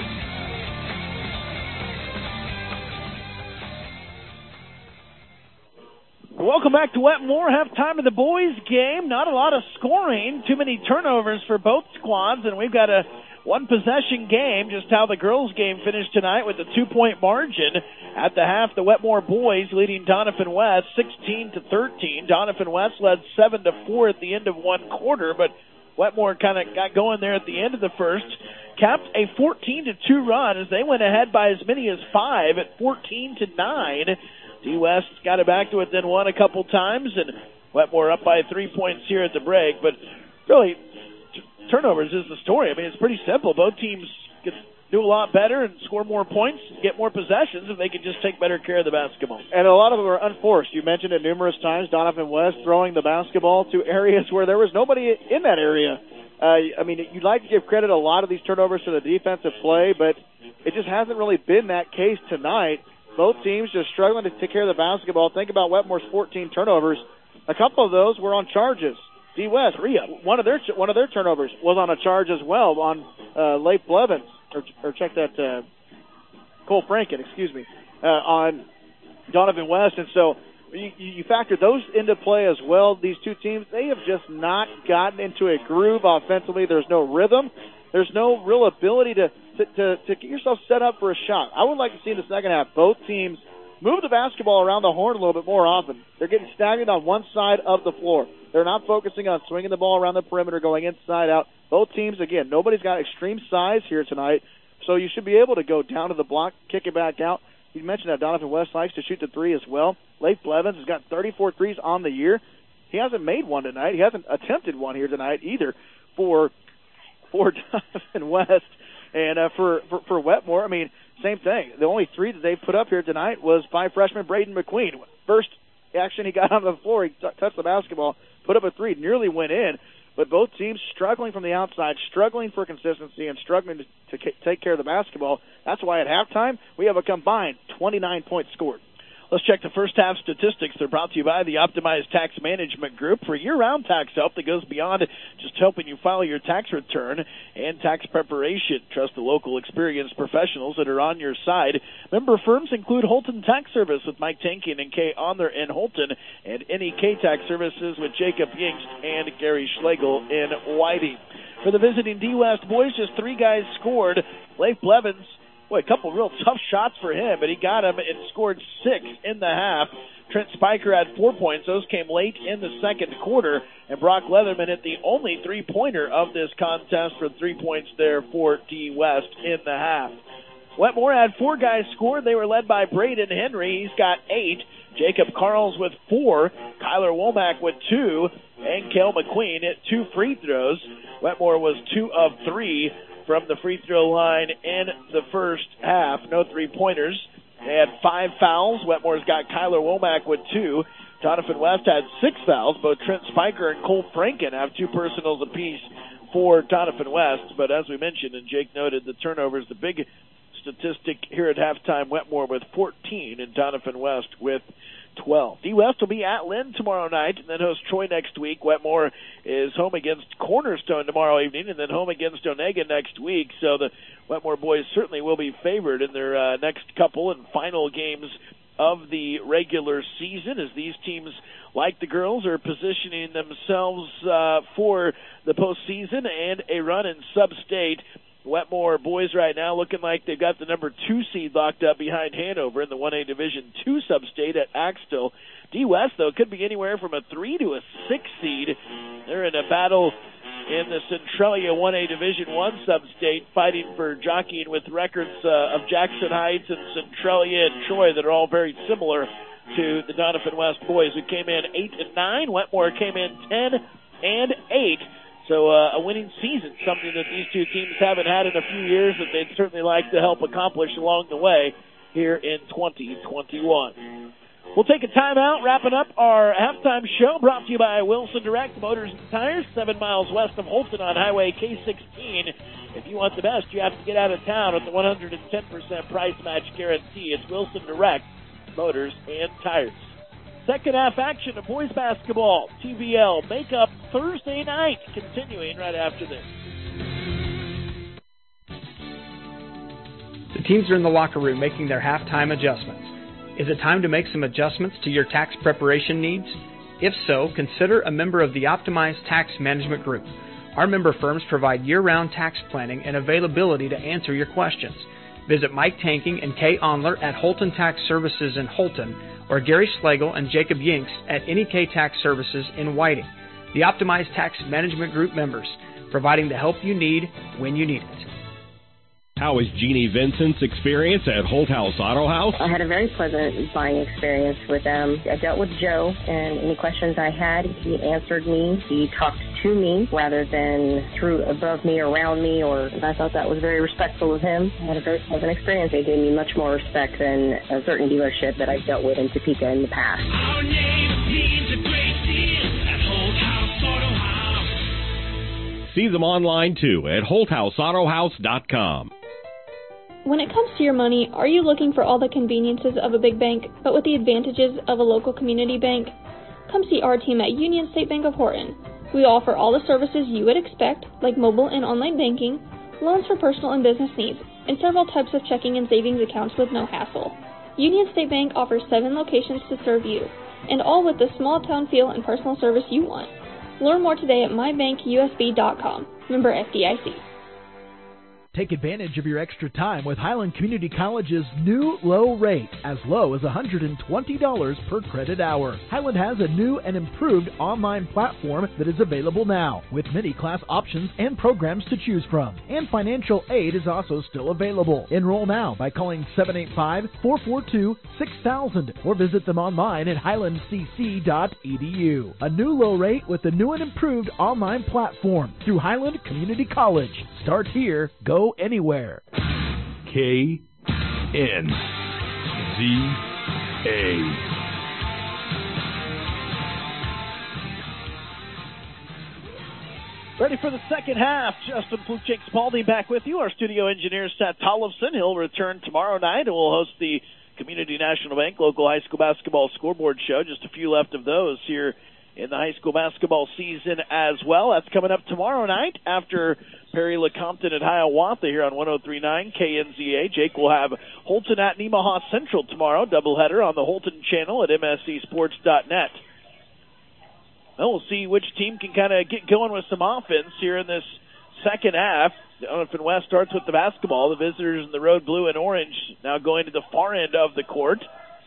Welcome back to Wetmore. Halftime of the boys' game. Not a lot of scoring. Too many turnovers for both squads, and we've got a one-possession game, just how the girls' game finished tonight with a two-point margin. At the half, the Wetmore boys leading Donovan West sixteen to thirteen. Donovan West led seven to four at the end of one quarter, but Wetmore kind of got going there at the end of the first. Capped a fourteen to two run as they went ahead by as many as five at fourteen to nine. D. West got it back to within one a couple times, and Wetmore up by three points here at the break. But really, t- turnovers is the story. I mean, it's pretty simple. Both teams get, do a lot better and score more points, get more possessions if they can just take better care of the basketball. And a lot of them are unforced. You mentioned it numerous times, Donovan West throwing the basketball to areas where there was nobody in that area. Uh, I mean, you'd like to give credit a lot of these turnovers to the defensive play, but it just hasn't really been that case tonight. Both teams just struggling to take care of the basketball. Think about Wetmore's fourteen turnovers. A couple of those were on charges. D. West, one of their one of their turnovers was on a charge as well on uh, Leif Blevins, or, or check that, uh, Cole Franken, excuse me, uh, on Donovan West. And so you, you factor those into play as well. These two teams, they have just not gotten into a groove offensively. There's no rhythm. There's no real ability to, to, to, to get yourself set up for a shot. I would like to see in the second half both teams move the basketball around the horn a little bit more often. They're getting stagnant on one side of the floor. They're not focusing on swinging the ball around the perimeter, going inside out. Both teams, again, nobody's got extreme size here tonight, so you should be able to go down to the block, kick it back out. You mentioned that Donovan West likes to shoot the three as well. Leif Blevins has got thirty-four threes on the year. he hasn't made one tonight. He hasn't attempted one here tonight either for for Donovan West. And uh, for, for, for Wetmore, I mean, same thing. The only three that they've put up here tonight was by freshman Braden McQueen. First action he got on the floor, he t- touched the basketball, put up a three, nearly went in. But both teams struggling from the outside, struggling for consistency, and struggling to, to k- take care of the basketball. That's why at halftime we have a combined twenty-nine points scored. Let's check the first half statistics. They're brought to you by the Optimized Tax Management Group for year-round tax help that goes beyond just helping you file your tax return and tax preparation. Trust the local experienced professionals that are on your side. Member firms include Holton Tax Service with Mike Tankian and Kay Onler in Holton, and N E K Tax Services with Jacob Yingst and Gary Schlegel in Whiting. For the visiting D-West boys, just three guys scored. Leif Blevins, boy, a couple real tough shots for him, but he got him and scored six in the half. Trent Spiker had four points. Those came late in the second quarter. And Brock Leatherman hit the only three-pointer of this contest for three points there for D West in the half. Wetmore had four guys scored. They were led by Braden Henry. He's got eight. Jacob Carls with four. Kyler Womack with two. And Kale McQueen hit two free throws. Wetmore was two of three from the free throw line in the first half. No three-pointers. They had five fouls. Wetmore's got Kyler Womack with two. Donovan West had six fouls. Both Trent Spiker and Cole Franken have two personals apiece for Donovan West. But as we mentioned, and Jake noted, the turnovers, the big statistic here at halftime, Wetmore with fourteen and Donovan West with twelve. D-West will be at Lynn tomorrow night and then host Troy next week. Wetmore is home against Cornerstone tomorrow evening and then home against Onega next week. So the Wetmore boys certainly will be favored in their uh, next couple and final games of the regular season, as these teams, like the girls, are positioning themselves uh, for the postseason and a run in sub-state. Wetmore boys right now looking like they've got the number two seed locked up behind Hanover in the one A Division two sub-state at Axtell. D-West, though, could be anywhere from a three to a six seed. They're in a battle in the Centralia one A Division one sub-state, fighting for jockeying with records uh, of Jackson Heights and Centralia and Troy that are all very similar to the Donovan West boys, who came in eight and nine. Wetmore came in ten and eight. So uh, a winning season, something that these two teams haven't had in a few years, that they'd certainly like to help accomplish along the way here in twenty twenty-one. We'll take a timeout, wrapping up our halftime show, brought to you by Wilson Direct Motors and Tires, seven miles west of Holton on Highway K sixteen. If you want the best, you have to get out of town with the one hundred ten percent price match guarantee. It's Wilson Direct Motors and Tires. Second half action of boys basketball. T V L makeup Thursday night, continuing right after this. The teams are in the locker room making their halftime adjustments. Is it time to make some adjustments to your tax preparation needs? If so, consider a member of the Optimized Tax Management Group. Our member firms provide year-round tax planning and availability to answer your questions. Visit Mike Tanking and Kay Onler at Holton Tax Services in Holton, or Gary Schlegel and Jacob Yinks at N E K Tax Services in Whiting. The Optimized Tax Management Group members, providing the help you need when you need it. How was Jeannie Vincent's experience at Holt House Auto House? I had a very pleasant buying experience with them. I dealt with Joe, and any questions I had, he answered me. He talked to me rather than through above me, around me, or I thought that was very respectful of him. I had a very pleasant experience. They gave me much more respect than a certain dealership that I've dealt with in Topeka in the past. Our name means a great deal at Holt House Auto House. See them online too at holt house auto house dot com. When it comes to your money, are you looking for all the conveniences of a big bank, but with the advantages of a local community bank? Come see our team at Union State Bank of Horton. We offer all the services you would expect, like mobile and online banking, loans for personal and business needs, and several types of checking and savings accounts with no hassle. Union State Bank offers seven locations to serve you, and all with the small town feel and personal service you want. Learn more today at my bank U S B dot com. Member F D I C. Take advantage of your extra time with Highland Community College's new low rate, as low as one hundred twenty dollars per credit hour. Highland has a new and improved online platform that is available now, with many class options and programs to choose from. And financial aid is also still available. Enroll now by calling seven eight five, four four two, six thousand or visit them online at highland c c dot e d u. A new low rate with a new and improved online platform through Highland Community College. Start here, go anywhere. K N Z A. Ready for the second half. Justin Pluchek Spalding back with you. Our studio engineer, Seth Tollefson. He'll return tomorrow night and we'll host the Community National Bank local high school basketball scoreboard show. Just a few left of those here in the high school basketball season as well. That's coming up tomorrow night after Perry Lecompton at Hiawatha here on one oh three point nine K N Z A. Jake will have Holton at Nemaha Central tomorrow. Doubleheader on the Holton channel at m s c sports dot net. Well, we'll see which team can kind of get going with some offense here in this second half. Donovan West starts with the basketball. The visitors in the road blue and orange now going to the far end of the court.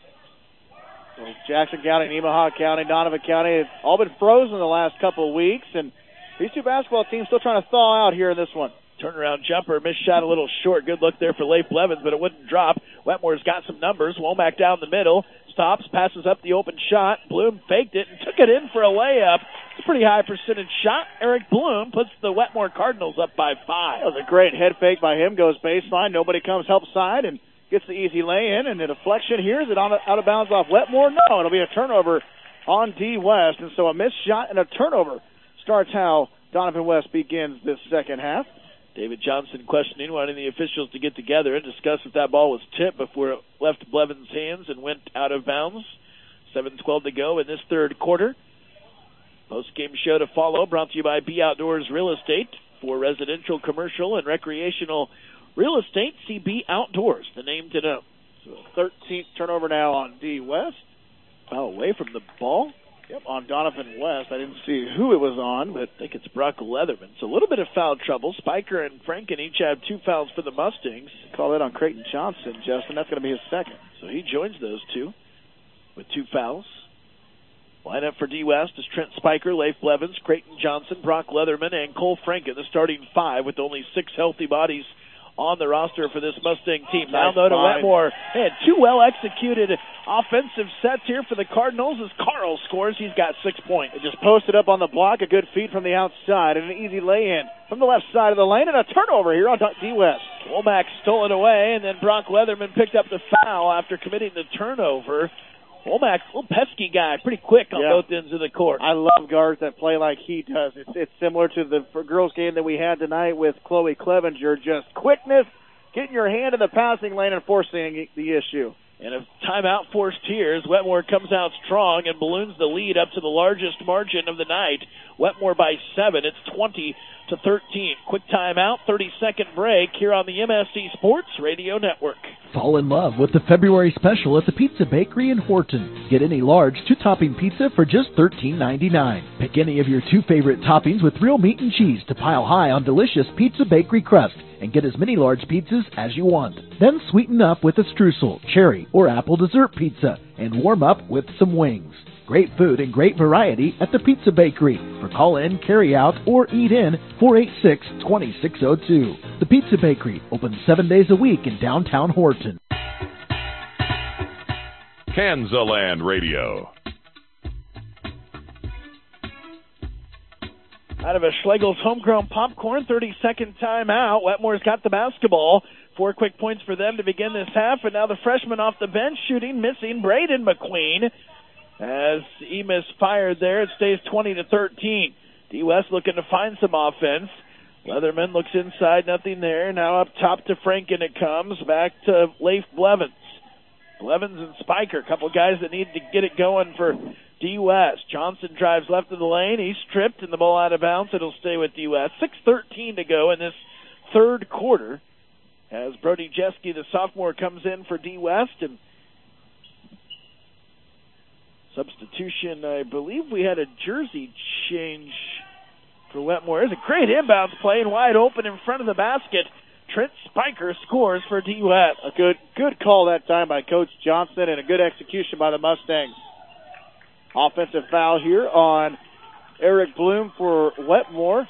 So Jackson County, Nemaha County, Donovan County have all been frozen the last couple of weeks, and these two basketball teams still trying to thaw out here in this one. Turnaround jumper, missed shot a little short. Good look there for Leif Blevins, but it wouldn't drop. Wetmore's got some numbers. Womack down the middle. Stops, passes up the open shot. Bloom faked it and took it in for a layup. It's a pretty high percentage shot. Eric Bloom puts the Wetmore Cardinals up by five. That was a great head fake by him. Goes baseline. Nobody comes help side and gets the easy lay-in. And the deflection here, is it on, out of bounds off Wetmore? No, it'll be a turnover on D. West. And so a missed shot and a turnover starts how Donovan West begins this second half. David Johnson questioning, wanting the officials to get together and discuss if that ball was tipped before it left Blevins' hands and went out of bounds. seven twelve to go in this third quarter. Post-game show to follow, brought to you by B Outdoors Real Estate. For residential, commercial, and recreational real estate, see B Outdoors, the name to know. So thirteenth turnover now on D. West. Oh, away from the ball. Yep, on Donovan West. I didn't see who it was on, but I think it's Brock Leatherman. So a little bit of foul trouble. Spiker and Franken each have two fouls for the Mustangs. Call that on Creighton Johnson, Justin. That's going to be his second. So he joins those two with two fouls. Lineup for D. West is Trent Spiker, Leif Blevins, Creighton Johnson, Brock Leatherman, and Cole Franken, the starting five with only six healthy bodies on the roster for this Mustang team. Now, though, to Wetmore. They had two well-executed offensive sets here for the Cardinals as Carl scores. He's got six points. They just posted up on the block, a good feed from the outside, and an easy lay-in from the left side of the lane, and a turnover here on D. West. Womack stole it away, and then Brock Leatherman picked up the foul after committing the turnover. Womack, a little pesky guy, pretty quick on yeah. both ends of the court. I love guards that play like he does. It's it's similar to the girls game that we had tonight with Chloe Clevenger. Just quickness, getting your hand in the passing lane and forcing the issue. And a timeout forced here as Wetmore comes out strong and balloons the lead up to the largest margin of the night. Wetmore by seven. It's twenty to thirteen. Quick timeout, thirty-second break here on the M S C Sports Radio Network. Fall in love with the February special at the Pizza Bakery in Horton. Get any large two-topping pizza for just thirteen ninety-nine. Pick any of your two favorite toppings with real meat and cheese to pile high on delicious Pizza Bakery crust and get as many large pizzas as you want. Then sweeten up with a streusel, cherry, or apple dessert pizza and warm up with some wings. Great food and great variety at the Pizza Bakery. For call-in, carry-out, or eat-in, four eight six, two six zero two. The Pizza Bakery, open seven days a week in downtown Horton. Kansaland Radio. Out of a Schlegel's homegrown popcorn, thirty-second timeout. Wetmore's got the basketball. Four quick points for them to begin this half, and now the freshman off the bench shooting, missing, Braden McQueen. As he misfired there, it stays twenty to thirteen. D. West looking to find some offense. Leatherman looks inside, nothing there. Now up top to Franken it comes. Back to Leif Blevins. Blevins and Spiker, a couple guys that need to get it going for D. West. Johnson drives left of the lane. He's stripped and the ball out of bounds. It'll stay with D. West. six thirteen to go in this third quarter as Brody Jeske, the sophomore, comes in for D. West. And substitution, I believe we had a jersey change for Wetmore. There's a great inbounds play and wide open in front of the basket. Trent Spiker scores for D West. A good good call that time by Coach Johnson and a good execution by the Mustangs. Offensive foul here on Eric Bloom for Wetmore.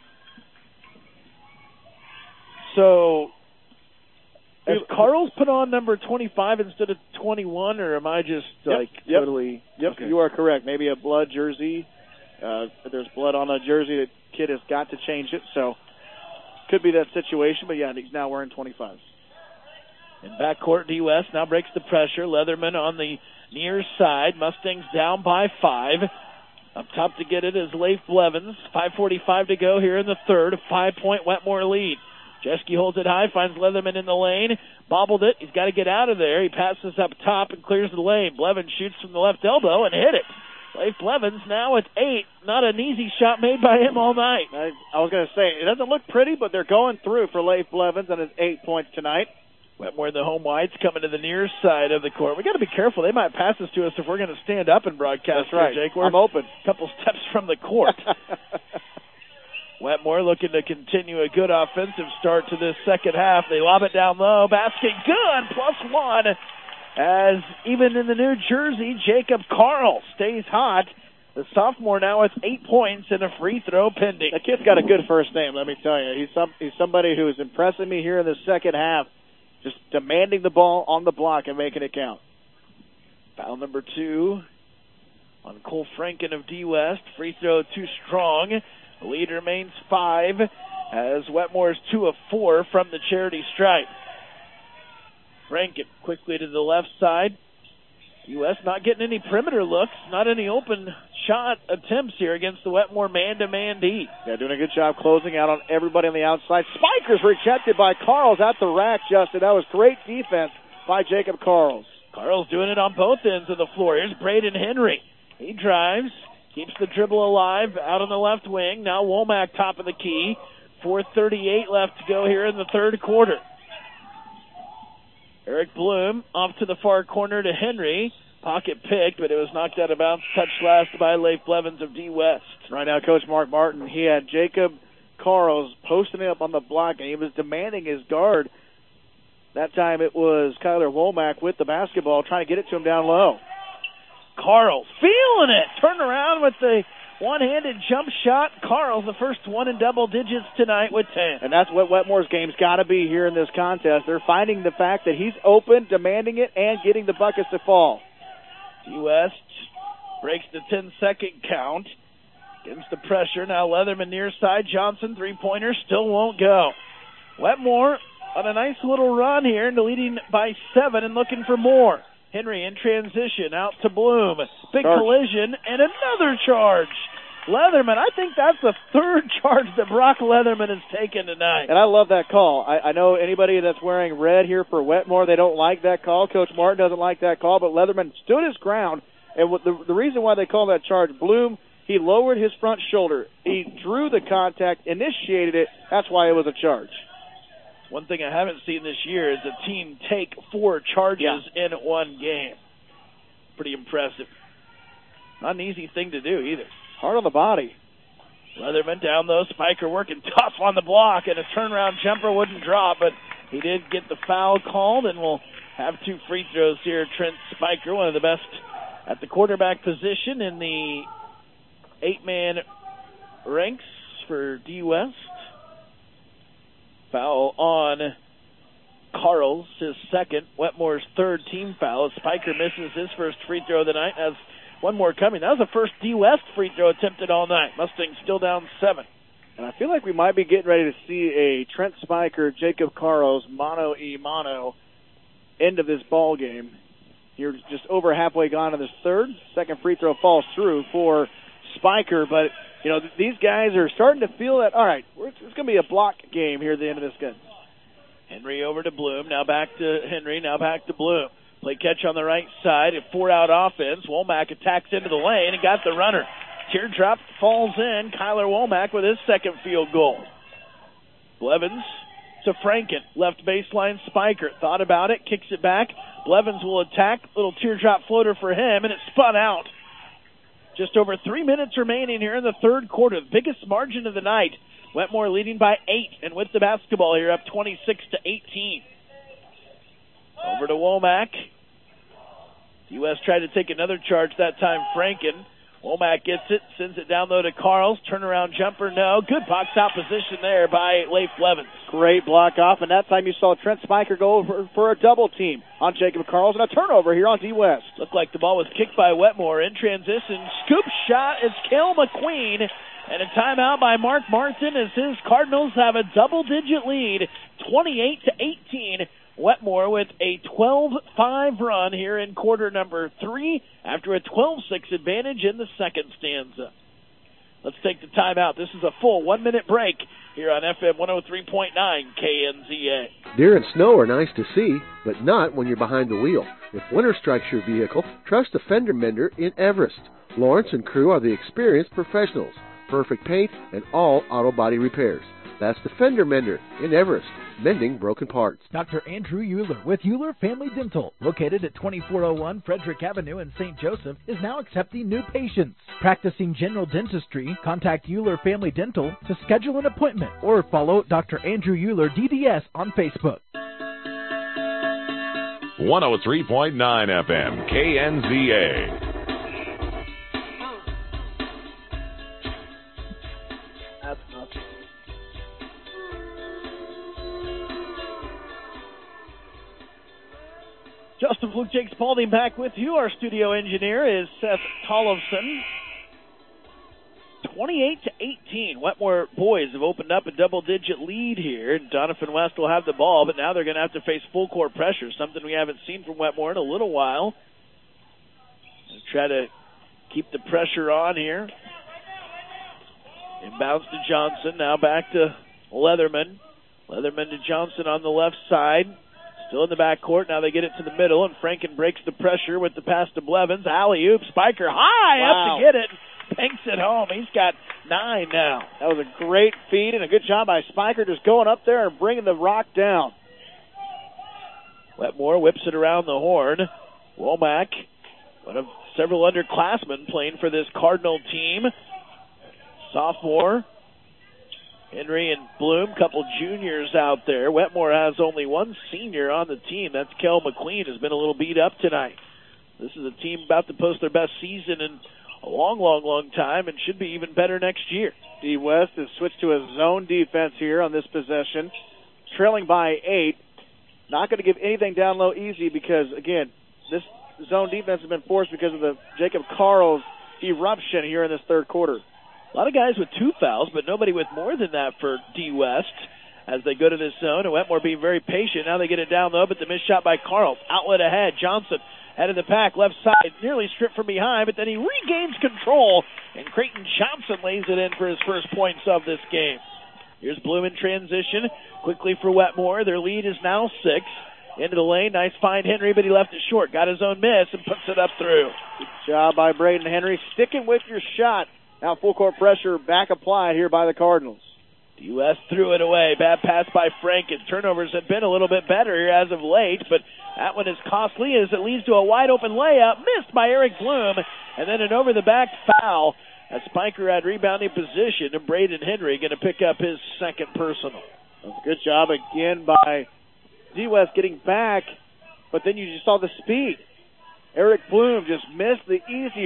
So, has Carl's put on number twenty-five instead of twenty-one, or am I just yep, like yep, totally? Yep, okay. You are correct. Maybe a blood jersey. Uh, there's blood on a jersey. The kid has got to change it, so could be that situation. But yeah, he's now wearing twenty-five. In backcourt, D West now breaks the pressure. Leatherman on the near side. Mustangs down by five. Up top to get it is Leif Blevins. five forty-five to go here in the third. A five-point Wetmore lead. Jeske holds it high, finds Leatherman in the lane, bobbled it. He's got to get out of there. He passes up top and clears the lane. Blevins shoots from the left elbow and hit it. Leif Blevins now with eight. Not an easy shot made by him all night. I, I was going to say, it doesn't look pretty, but they're going through for Leif Blevins and his eight points tonight. Wetmore in the home whites coming to the near side of the court. We got to be careful. They might pass this to us if we're going to stand up and broadcast. That's right. Here, Jake. We're I'm open. A couple steps from the court. Wetmore looking to continue a good offensive start to this second half. They lob it down low. Basket good, plus one. As even in the New Jersey, Jacob Carl stays hot. The sophomore now with eight points and a free throw pending. The kid's got a good first name, let me tell you. He's some he's somebody who is impressing me here in the second half, just demanding the ball on the block and making it count. Foul number two on Cole Franken of D West. Free throw too strong. The lead remains five as Wetmore's two of four from the charity stripe. Franken quickly to the left side. U S not getting any perimeter looks, not any open shot attempts here against the Wetmore man-to-man D. Yeah, doing a good job closing out on everybody on the outside. Spikers rejected by Carls at the rack, Justin. That was great defense by Jacob Carls. Carls doing it on both ends of the floor. Here's Braden Henry. He drives, keeps the dribble alive out on the left wing. Now Womack top of the key. four thirty-eight left to go here in the third quarter. Eric Bloom off to the far corner to Henry. Pocket picked, but it was knocked out of bounds. Touched last by Leif Blevins of D West. Right now, Coach Mark Martin, he had Jacob Carls posting it up on the block, and he was demanding his guard. That time it was Kyler Womack with the basketball, trying to get it to him down low. Carls feeling it. Turn around with the one-handed jump shot. Carls, the first one in double digits tonight with ten. And that's what Wetmore's game's got to be here in this contest. They're finding the fact that he's open, demanding it, and getting the buckets to fall. D West breaks the ten-second count. Against the pressure. Now Leatherman near side. Johnson, three-pointer, still won't go. Wetmore on a nice little run here, and leading by seven and looking for more. Henry in transition, out to Bloom. Big charge. Collision, and another charge. Leatherman, I think that's the third charge that Brock Leatherman has taken tonight. And I love that call. I, I know anybody that's wearing red here for Wetmore, they don't like that call. Coach Martin doesn't like that call, but Leatherman stood his ground. And what the, the reason why they call that charge, Bloom, he lowered his front shoulder. He drew the contact, initiated it. That's why it was a charge. One thing I haven't seen this year is a team take four charges yeah. in one game. Pretty impressive. Not an easy thing to do either. Hard on the body. Leatherman down though. Spiker working tough on the block, and a turnaround jumper wouldn't drop, but he did get the foul called, and we'll have two free throws here. Trent Spiker, one of the best at the quarterback position in the eight-man ranks for D West. Foul on Carls, his second. Wetmore's third team foul. Spiker misses his first free throw of the night. Has one more coming. That was the first D West free throw attempted all night. Mustangs still down seven. And I feel like we might be getting ready to see a Trent Spiker, Jacob Carls, mono e mono end of this ball game. You're just over halfway gone in this third. Second free throw falls through for Spiker, but you know, th- these guys are starting to feel that, all right, we're, it's going to be a block game here at the end of this game. Henry over to Bloom. Now back to Henry. Now back to Bloom. Play catch on the right side. A four-out offense. Womack attacks into the lane and got the runner. Teardrop falls in. Kyler Womack with his second field goal. Blevins to Franken. Left baseline Spiker. Thought about it. Kicks it back. Blevins will attack. Little teardrop floater for him, and it spun out. Just over three minutes remaining here in the third quarter. The biggest margin of the night. Wetmore leading by eight, and with the basketball here, up twenty-six to eighteen. Over to Womack. U S tried to take another charge that time, Franken. Womack gets it, sends it down low to Carls. Turnaround jumper, no. Good box out position there by Leif Blevins. Great block off, and that time you saw Trent Spiker go over for a double team on Jacob Carls, and a turnover here on D West. Looked like the ball was kicked by Wetmore. In transition, scoop shot is Cale McQueen, and a timeout by Mark Martin as his Cardinals have a double-digit lead, twenty-eight to eighteen. Wetmore with a twelve five run here in quarter number three after a twelve six advantage in the second stanza. Let's take the timeout. This is a full one-minute break here on F M one oh three point nine K N Z A. Deer and snow are nice to see, but not when you're behind the wheel. If winter strikes your vehicle, trust a fender mender in Everest. Lawrence and crew are the experienced professionals. Perfect paint and all auto body repairs. That's the Fender Mender in Everest, mending broken parts. Doctor Andrew Euler with Euler Family Dental, located at twenty-four oh one Frederick Avenue in Saint Joseph, is now accepting new patients. Practicing general dentistry, contact Euler Family Dental to schedule an appointment or follow Doctor Andrew Euler D D S on Facebook. one oh three point nine F M, K N Z A. Justin Fluke, Jake Spalding back with you. Our studio engineer is Seth Tollefson. twenty-eight to eighteen. Wetmore boys have opened up a double-digit lead here. Donovan West will have the ball, but now they're going to have to face full-court pressure, something we haven't seen from Wetmore in a little while. Let's try to keep the pressure on here. Inbounds to Johnson, now back to Leatherman. Leatherman to Johnson on the left side. Still in the backcourt. Now they get it to the middle, and Franken breaks the pressure with the pass to Blevins. Alley-oop, Spiker high wow. up to get it. Banks it home. He's got nine now. That was a great feed and a good job by Spiker just going up there and bringing the rock down. Wetmore whips it around the horn. Womack, one of several underclassmen playing for this Cardinal team. Sophomore. Henry and Bloom, couple juniors out there. Wetmore has only one senior on the team. That's Kel McQueen, who's been a little beat up tonight. This is a team about to post their best season in a long, long, long time and should be even better next year. D West has switched to a zone defense here on this possession, trailing by eight. Not going to give anything down low easy because, again, this zone defense has been forced because of the Jacob Carls eruption here in this third quarter. A lot of guys with two fouls, but nobody with more than that for D West as they go to this zone. And Wetmore being very patient. Now they get it down low, but the missed shot by Carl. Outlet ahead. Johnson, head of the pack, left side, nearly stripped from behind, but then he regains control. And Creighton Johnson lays it in for his first points of this game. Here's Bloom in transition. Quickly for Wetmore. Their lead is now six. Into the lane. Nice find, Henry, but he left it short. Got his own miss and puts it up through. Good job by Braden Henry. Sticking with your shot. Now full court pressure back applied here by the Cardinals. D U S threw it away. Bad pass by Franken. Turnovers have been a little bit better here as of late, but that one is costly as it leads to a wide open layup missed by Eric Bloom, and then an over the back foul as Spiker had rebounding position, and Braden Henry going to pick up his second personal. Good job again by D West getting back, but then you just saw the speed. Eric Bloom just missed the easy,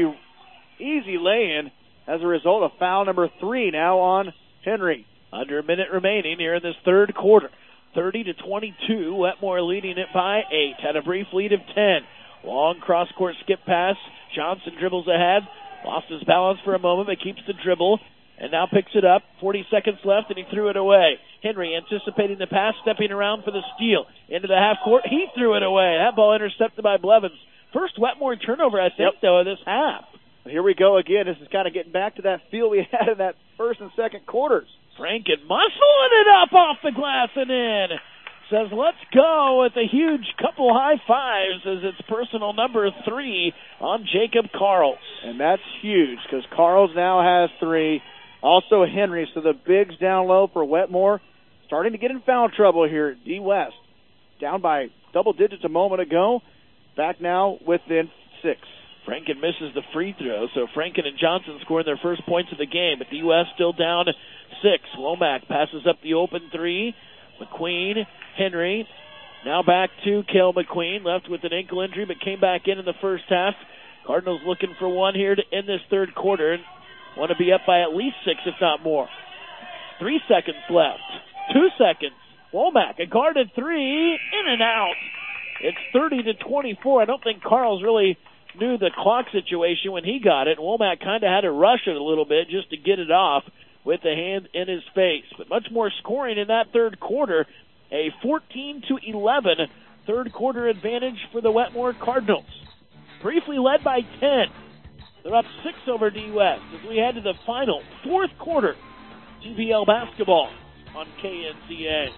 easy lay-in. As a result of foul number three now on Henry. Under a minute remaining here in this third quarter. thirty to twenty-two. Wetmore leading it by eight. Had a brief lead of ten. Long cross-court skip pass. Johnson dribbles ahead. Lost his balance for a moment, but keeps the dribble. And now picks it up. forty seconds left, and he threw it away. Henry anticipating the pass, stepping around for the steal. Into the half court. He threw it away. That ball intercepted by Blevins. First Wetmore turnover, I think, yep. though, of this half. Here we go again. This is kind of getting back to that feel we had in that first and second quarters. Franken muscling it up off the glass and in. Says, let's go with a huge couple high fives as it's personal number three on Jacob Carls. And that's huge because Carls now has three. Also Henry, so the bigs down low for Wetmore. Starting to get in foul trouble here at D West. Down by double digits a moment ago. Back now within six. Franken misses the free throw, so Franken and Johnson scoring their first points of the game, but D U S still down six. Womack passes up the open three. McQueen, Henry. Now back to Cale McQueen, left with an ankle injury, but came back in in the first half. Cardinals looking for one here to end this third quarter. Want to be up by at least six, if not more. Three seconds left. Two seconds. Womack, a guarded three, in and out. It's thirty to twenty-four. I don't think Carl's really knew the clock situation when he got it. Womack kind of had to rush it a little bit just to get it off with the hand in his face. But much more scoring in that third quarter. A fourteen to eleven third quarter advantage for the Wetmore Cardinals. Briefly led by ten. They're up six over D West as we head to the final fourth quarter. G B L basketball on K N Z A.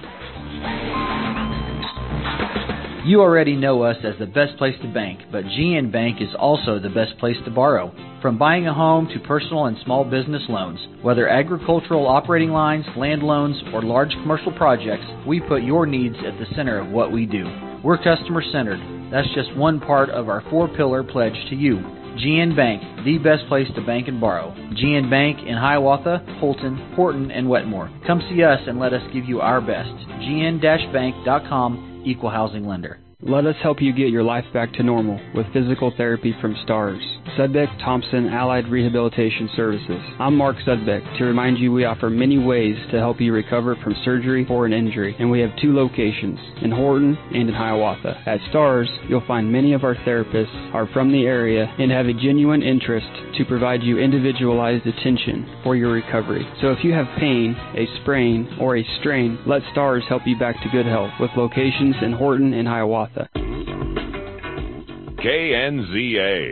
You already know us as the best place to bank, but G N Bank is also the best place to borrow. From buying a home to personal and small business loans, whether agricultural operating lines, land loans, or large commercial projects, we put your needs at the center of what we do. We're customer-centered. That's just one part of our four-pillar pledge to you. G N Bank, the best place to bank and borrow. G N Bank in Hiawatha, Holton, Horton, and Wetmore. Come see us and let us give you our best. G N bank dot com, Equal Housing Lender. Let us help you get your life back to normal with physical therapy from STARS. Sudbeck Thompson Allied Rehabilitation Services. I'm Mark Sudbeck to remind you we offer many ways to help you recover from surgery or an injury, and we have two locations, in Horton and in Hiawatha. At STARS, you'll find many of our therapists are from the area and have a genuine interest to provide you individualized attention for your recovery. So if you have pain, a sprain, or a strain, let STARS help you back to good health with locations in Horton and Hiawatha. K N Z A.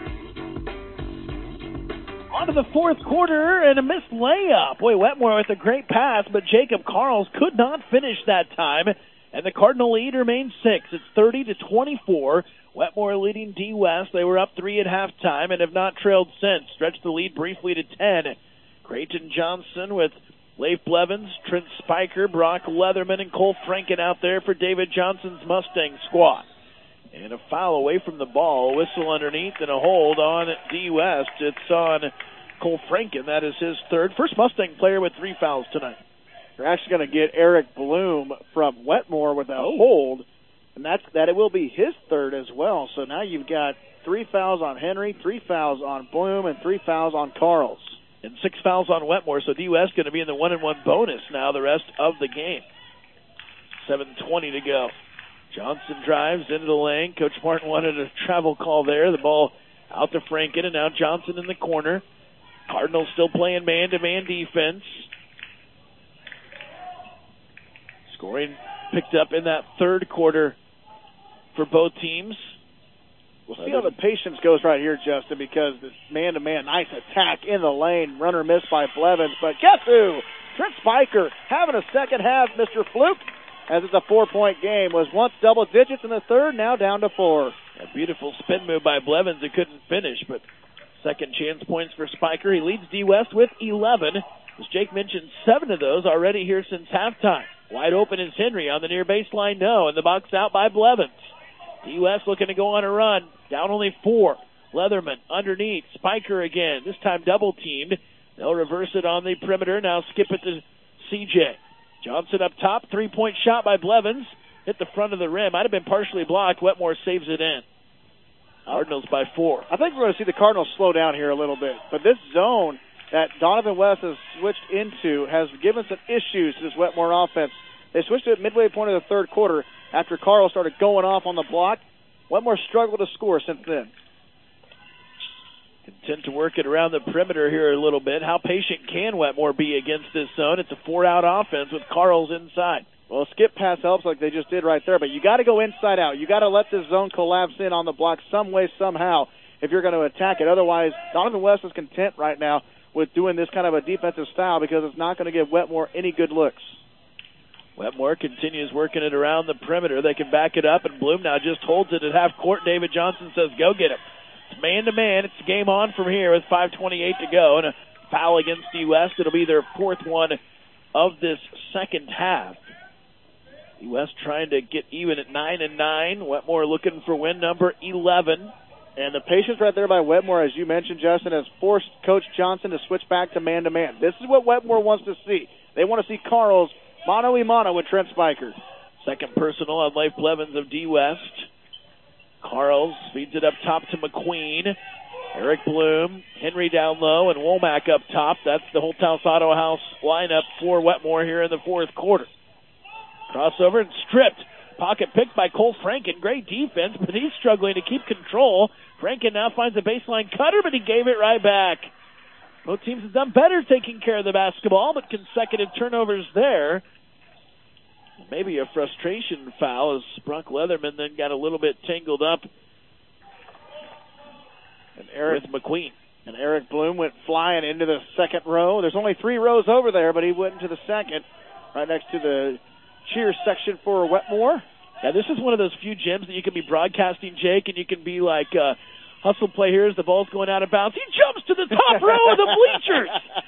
On to the fourth quarter and a missed layup. Boy, Wetmore with a great pass, but Jacob Carls could not finish that time. And the Cardinal lead remains six. It's thirty to twenty-four. Wetmore leading D West. They were up three at halftime and have not trailed since. Stretched the lead briefly to ten. Creighton Johnson with Leif Blevins, Trent Spiker, Brock Leatherman, and Cole Franken out there for David Johnson's Mustang squad. And a foul away from the ball, a whistle underneath, and a hold on D West. It's on Cole Franken. That is his third. First Mustang player with three fouls tonight. They're actually going to get Eric Bloom from Wetmore with a hold, and that's that it will be his third as well. So now you've got three fouls on Henry, three fouls on Bloom, and three fouls on Carls. And six fouls on Wetmore, so D West going to be in the one-and-one bonus now the rest of the game. seven twenty to go. Johnson drives into the lane. Coach Martin wanted a travel call there. The ball out to Franken, and now Johnson in the corner. Cardinals still playing man-to-man defense. Scoring picked up in that third quarter for both teams. We'll see how the patience goes right here, Justin, because this man-to-man, nice attack in the lane. Runner missed by Blevins, but guess who? Trent Spiker having a second half, Mister Fluke, as it's a four-point game. Was once double digits in the third, now down to four. A beautiful spin move by Blevins. It couldn't finish, but second chance points for Spiker. He leads D West with eleven. As Jake mentioned, seven of those already here since halftime. Wide open is Henry on the near baseline, no, and the box out by Blevins. D West looking to go on a run. Down only four. Leatherman underneath. Spiker again. This time double teamed. They'll reverse it on the perimeter. Now skip it to C J. Johnson up top. Three-point shot by Blevins. Hit the front of the rim. Might have been partially blocked. Wetmore saves it in. Cardinals by four. I think we're going to see the Cardinals slow down here a little bit. But this zone that Donovan West has switched into has given some issues to this Wetmore offense. They switched it at midway point of the third quarter after Carl started going off on the block. Wetmore struggled to score since then. Content to work it around the perimeter here a little bit. How patient can Wetmore be against this zone? It's a four-out offense with Carls inside. Well, skip pass helps like they just did right there, but you got to go inside out. You got to let this zone collapse in on the block some way, somehow, if you're going to attack it. Otherwise, Donovan West is content right now with doing this kind of a defensive style because it's not going to give Wetmore any good looks. Wetmore continues working it around the perimeter. They can back it up, and Bloom now just holds it at half court. David Johnson says, go get him. It's man-to-man. It's game on from here with five twenty-eight to go, and a foul against D West. It'll be their fourth one of this second half. D West trying to get even at nine and nine. Wetmore looking for win number eleven. And the patience right there by Wetmore, as you mentioned, Justin, has forced Coach Johnson to switch back to man-to-man. This is what Wetmore wants to see. They want to see Carls mano-a-mano with Trent Spiker. Second personal on Leif Blevins of D. West. Carls feeds it up top to McQueen. Eric Bloom, Henry down low, and Womack up top. That's the Holthouse Auto House lineup for Wetmore here in the fourth quarter. Crossover and stripped. Pocket picked by Cole Franken. Great defense, but he's struggling to keep control. Franken now finds a baseline cutter, but he gave it right back. Both teams have done better taking care of the basketball, but consecutive turnovers there. Maybe a frustration foul as Brock Leatherman then got a little bit tangled up and Eric, with McQueen. And Eric Bloom went flying into the second row. There's only three rows over there, but he went into the second, right next to the cheer section for Wetmore. Yeah, this is one of those few gyms that you can be broadcasting, Jake, and you can be like, uh, hustle play here as the ball's going out of bounds. He jumps to the top row of the bleachers.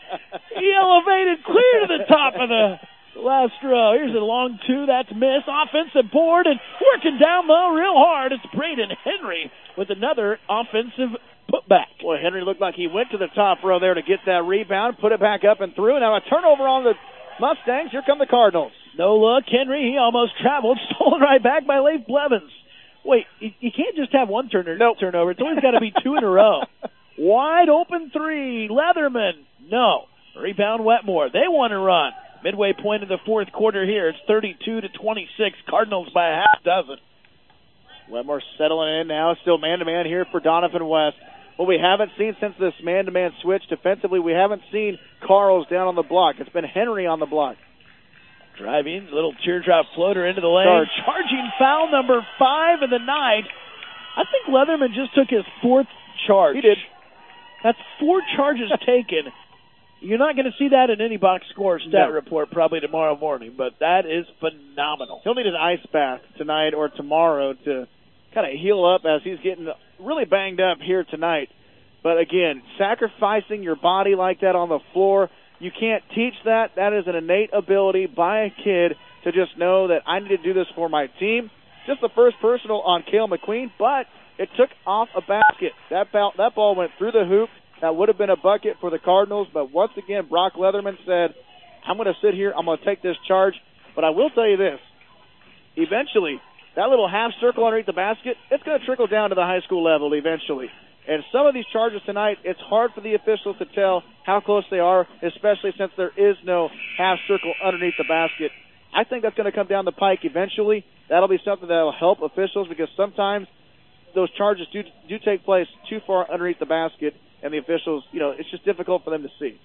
He elevated clear to the top of the last row. Here's a long two. That's missed. Offensive board and working down low real hard. It's Braden Henry with another offensive putback. Boy, Henry looked like he went to the top row there to get that rebound, put it back up and through. Now a turnover on the Mustangs. Here come the Cardinals. No look. Henry, he almost traveled. Stolen right back by Leif Blevins. Wait, you, you can't just have one turner, nope. turnover. It's always got to be two in a row. Wide open three. Leatherman. No. Rebound Wetmore. They want to run. Midway point of the fourth quarter here. It's thirty-two to twenty-six. Cardinals by a half dozen. Wetmore settling in now. Still man-to-man here for Donovan West. What we haven't seen since this man-to-man switch defensively, we haven't seen Carls down on the block. It's been Henry on the block. Driving, little teardrop floater into the lane. Charge. Charging foul number five of the night. I think Leatherman just took his fourth charge. He did. That's four charges taken. You're not going to see that in any box score stat no. report probably tomorrow morning, but that is phenomenal. He'll need an ice bath tonight or tomorrow to kind of heal up as he's getting really banged up here tonight. But again, sacrificing your body like that on the floor, you can't teach that. That is an innate ability by a kid to just know that I need to do this for my team. Just the first personal on Cale McQueen, but it took off a basket. That ball, that ball went through the hoop. That would have been a bucket for the Cardinals, but once again, Brock Leatherman said, I'm going to sit here, I'm going to take this charge. But I will tell you this, eventually, that little half circle underneath the basket, it's going to trickle down to the high school level eventually. And some of these charges tonight, it's hard for the officials to tell how close they are, especially since there is no half circle underneath the basket. I think that's going to come down the pike eventually. That'll be something that will help officials because sometimes those charges do do take place too far underneath the basket, and the officials, you know, it's just difficult for them to see.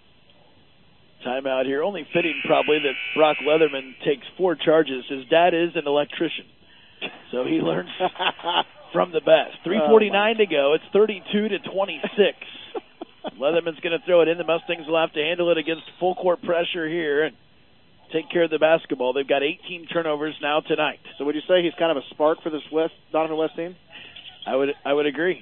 Timeout here. Only fitting probably that Brock Leatherman takes four charges. His dad is an electrician, so he learns from the best. three forty-nine oh, to go. It's thirty-two to twenty-six. Leatherman's going to throw it in. The Mustangs will have to handle it against full court pressure here and take care of the basketball. They've got eighteen turnovers now tonight. So would you say he's kind of a spark for this West Donovan West team? I would I would agree.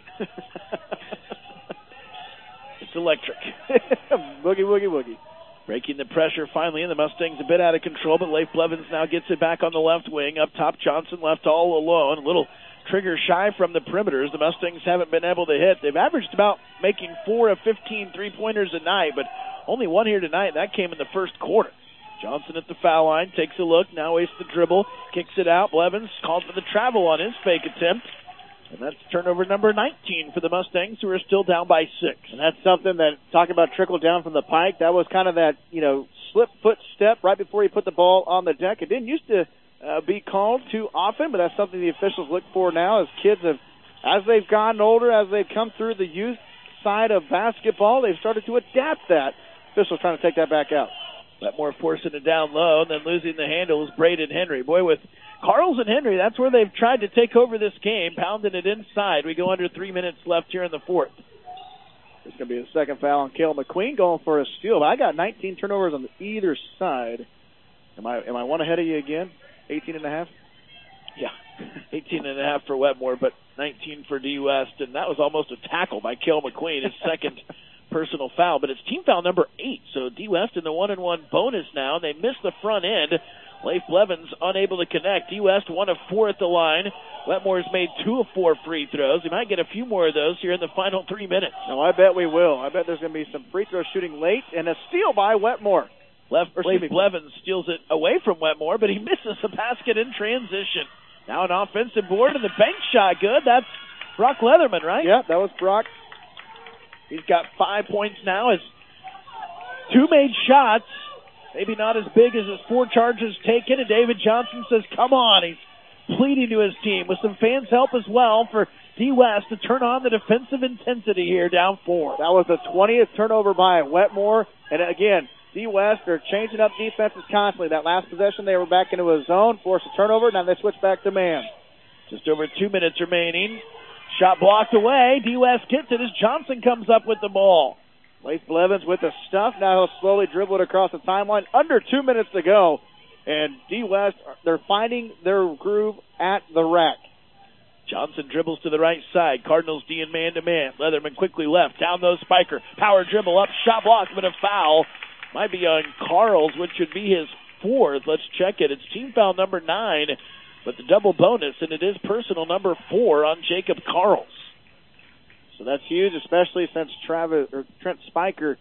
It's electric. Boogie, woogie, woogie. Breaking the pressure finally, and the Mustangs a bit out of control, but Leif Blevins now gets it back on the left wing. Up top, Johnson left all alone. A little trigger shy from the perimeters. The Mustangs haven't been able to hit. They've averaged about making four of fifteen three-pointers a night, but only one here tonight, and that came in the first quarter. Johnson at the foul line, takes a look, now wastes the dribble, kicks it out. Blevins called for the travel on his fake attempt. And that's turnover number nineteen for the Mustangs, who are still down by six. And that's something that, talking about trickle down from the pike, that was kind of that, you know, slip foot step right before he put the ball on the deck. It didn't used to uh, be called too often, but that's something the officials look for now as kids have, as they've gotten older, as they've come through the youth side of basketball, they've started to adapt that. Officials trying to take that back out. Letmore forcing it down low, and then losing the handle is Braden Henry. Boy, with Carls and Henry, that's where they've tried to take over this game, pounding it inside. We go under three minutes left here in the fourth. There's going to be a second foul on Cale McQueen going for a steal. I got nineteen turnovers on either side. Am I am I one ahead of you again? eighteen and a half? Yeah, eighteen and a half for Wetmore, but nineteen for D. West, and that was almost a tackle by Cale McQueen, his second personal foul, but it's team foul number eight. So D West in the one and one bonus now. They missed the front end. Leif Blevins unable to connect. D West one of four at the line. Wetmore's made two of four free throws. He might get a few more of those here in the final three minutes. No, I bet we will. I bet there's going to be some free throw shooting late and a steal by Wetmore. Left Leif Blevins steals it away from Wetmore, but he misses the basket in transition. Now an offensive board and the bank shot good. That's Brock Leatherman, right? Yeah, that was Brock. He's got five points now. His two made shots, maybe not as big as his four charges taken, and David Johnson says, come on. He's pleading to his team with some fans' help as well for D West to turn on the defensive intensity here, down four. That was the twentieth turnover by Wetmore. And again, D West are changing up defenses constantly. That last possession, they were back into a zone, forced a turnover. Now they switch back to man. Just over two minutes remaining. Shot blocked away. D West gets it as Johnson comes up with the ball. Leif Blevins with the stuff. Now he'll slowly dribble it across the timeline. Under two minutes to go. And D West, they're finding their groove at the rack. Johnson dribbles to the right side. Cardinals D in man-to-man. Leatherman quickly left. Down those Spiker. Power dribble up. Shot blocked, but a foul. Might be on Carls, which should be his fourth. Let's check it. It's team foul number nine, but the double bonus, and it is personal number four on Jacob Carls. So that's huge, especially since Travis or Trent Spiker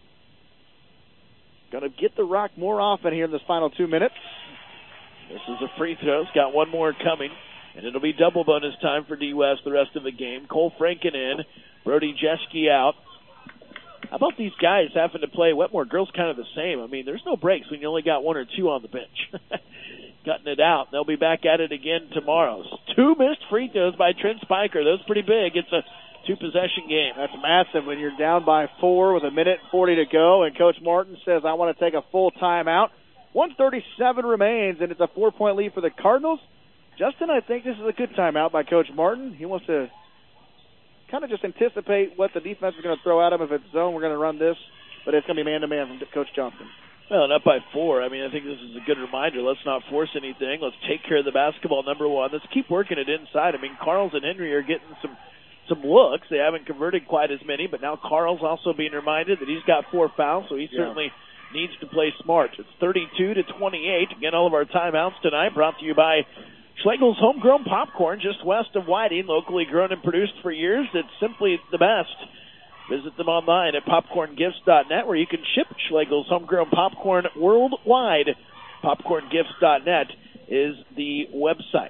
going to get the rock more often here in this final two minutes. This is a free throw. He's got one more coming, and it'll be double bonus time for D West the rest of the game. Cole Franken in, Brody Jeske out. How about these guys having to play Wetmore girls kind of the same? I mean, there's no breaks when you only got one or two on the bench. Cutting it out. They'll be back at it again tomorrow. Two missed free throws by Trent Spiker. Those pretty big. It's a two-possession game. That's massive when you're down by four with a minute forty to go, and Coach Martin says, I want to take a full timeout. one thirty-seven remains, and it's a four-point lead for the Cardinals. Justin, I think this is a good timeout by Coach Martin. He wants to kind of just anticipate what the defense is going to throw at him. If it's zone, we're going to run this, but it's going to be man-to-man from Coach Johnson. Well, and up by four. I mean, I think this is a good reminder. Let's not force anything. Let's take care of the basketball, number one. Let's keep working it inside. I mean, Carls and Henry are getting some some looks. They haven't converted quite as many, but now Carls also being reminded that he's got four fouls, so he yeah. certainly needs to play smart. It's thirty-two to twenty-eight. Again, all of our timeouts tonight brought to you by Schlegel's Homegrown Popcorn, just west of Whiting, locally grown and produced for years. It's simply the best. Visit them online at popcorn gifts dot net, where you can ship Schlegel's Homegrown Popcorn worldwide. popcorn gifts dot net is the website.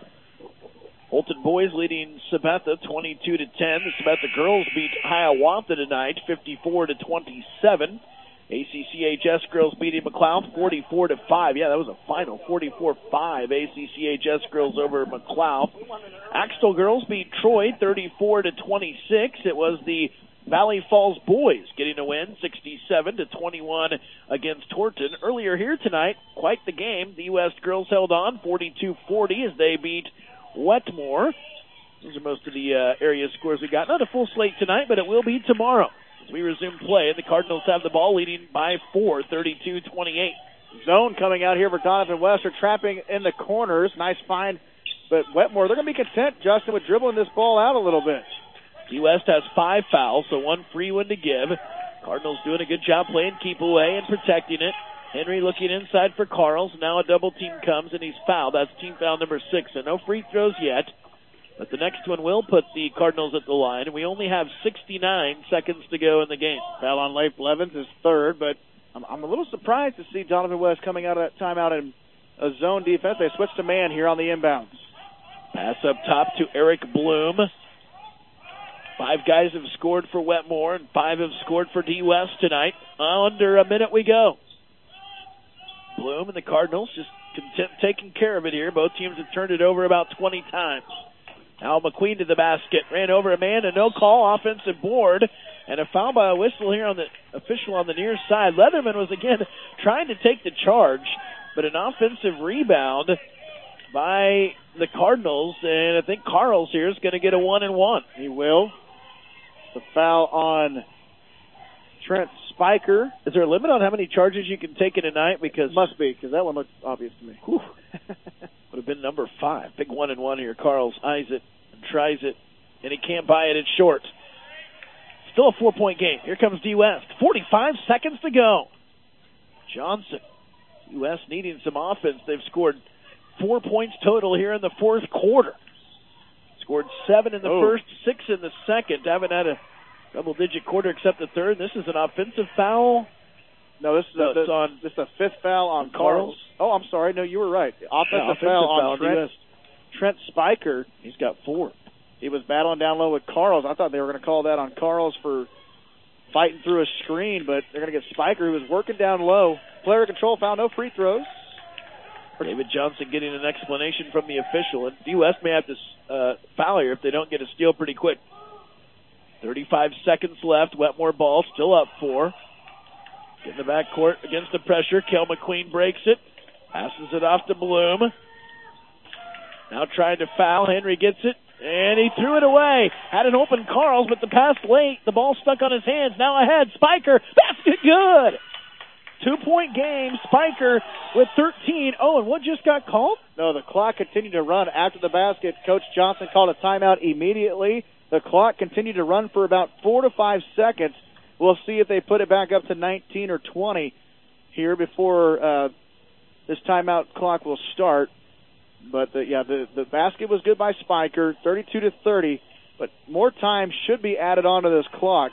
Holton boys leading Sabetha twenty-two to ten. The Sabetha girls beat Hiawatha tonight fifty-four to twenty-seven. A C C H S girls beating McLeod forty-four to five. Yeah, that was a final forty-four five. A C C H S girls over McLeod. Axtell girls beat Troy thirty-four to twenty-six. It was the Valley Falls boys getting a win sixty-seven to twenty-one against Torton. Earlier here tonight, quite the game. The U S girls held on forty-two forty as they beat Wetmore. Those are most of the uh, area scores we got. Not a full slate tonight, but it will be tomorrow as we resume play. And the Cardinals have the ball, leading by four, thirty-two twenty-eight. Zone coming out here for Donovan West. They're trapping in the corners. Nice find. But Wetmore, they're going to be content, Justin, with dribbling this ball out a little bit. D West has five fouls, so one free one to give. Cardinals doing a good job playing keep away and protecting it. Henry looking inside for Carls. Now a double team comes, and he's fouled. That's team foul number six. So no free throws yet. But the next one will put the Cardinals at the line. And we only have sixty-nine seconds to go in the game. Foul on Leif Blevins is third, but I'm, I'm a little surprised to see Donovan West coming out of that timeout in a zone defense. They switched to man here on the inbounds. Pass up top to Eric Bloom. Five guys have scored for Wetmore, and five have scored for D West tonight. Under a minute we go. Bloom and the Cardinals just content taking care of it here. Both teams have turned it over about twenty times. Al McQueen to the basket. Ran over a man, a no call, offensive board, and a foul by a whistle here on the official on the near side. Leatherman was again trying to take the charge, but an offensive rebound by the Cardinals, and I think Carls here is going to get a one and one. He will. The foul on Trent Spiker. Is there a limit on how many charges you can take in a night? Because must be, because that one looks obvious to me. Would have been number five. Big one and one here. Carls eyes it and tries it, and he can't buy it. It's short. Still a four-point game. Here comes D West. forty-five seconds to go. Johnson. D West needing some offense. They've scored four points total here in the fourth quarter. Scored seven in the oh. first, six in the second. Haven't had a double-digit quarter except the third. This is an offensive foul. No, this is no, a, this, on, this is a fifth foul on Carls. Carls. Oh, I'm sorry. No, you were right. Offensive, yeah, offensive foul, foul on Trent, Trent Spiker. He's got four. He was battling down low with Carls. I thought they were going to call that on Carls for fighting through a screen, but they're going to get Spiker, who was working down low. Player control foul, no free throws. David Johnson getting an explanation from the official, and D West may have to uh, foul here if they don't get a steal pretty quick. thirty-five seconds left. Wetmore ball still up four. In the backcourt against the pressure. Kel McQueen breaks it. Passes it off to Bloom. Now trying to foul. Henry gets it. And he threw it away. Had an open Carls, but the pass late. The ball stuck on his hands. Now ahead. Spiker. Basket good. Two-point game. Spiker with thirteen. Oh, and what just got called? No, the clock continued to run after the basket. Coach Johnson called a timeout immediately. The clock continued to run for about four to five seconds. We'll see if they put it back up to nineteen or twenty here before uh, this timeout clock will start. But, the, yeah, the, the basket was good by Spiker, thirty-two to thirty. But more time should be added onto this clock.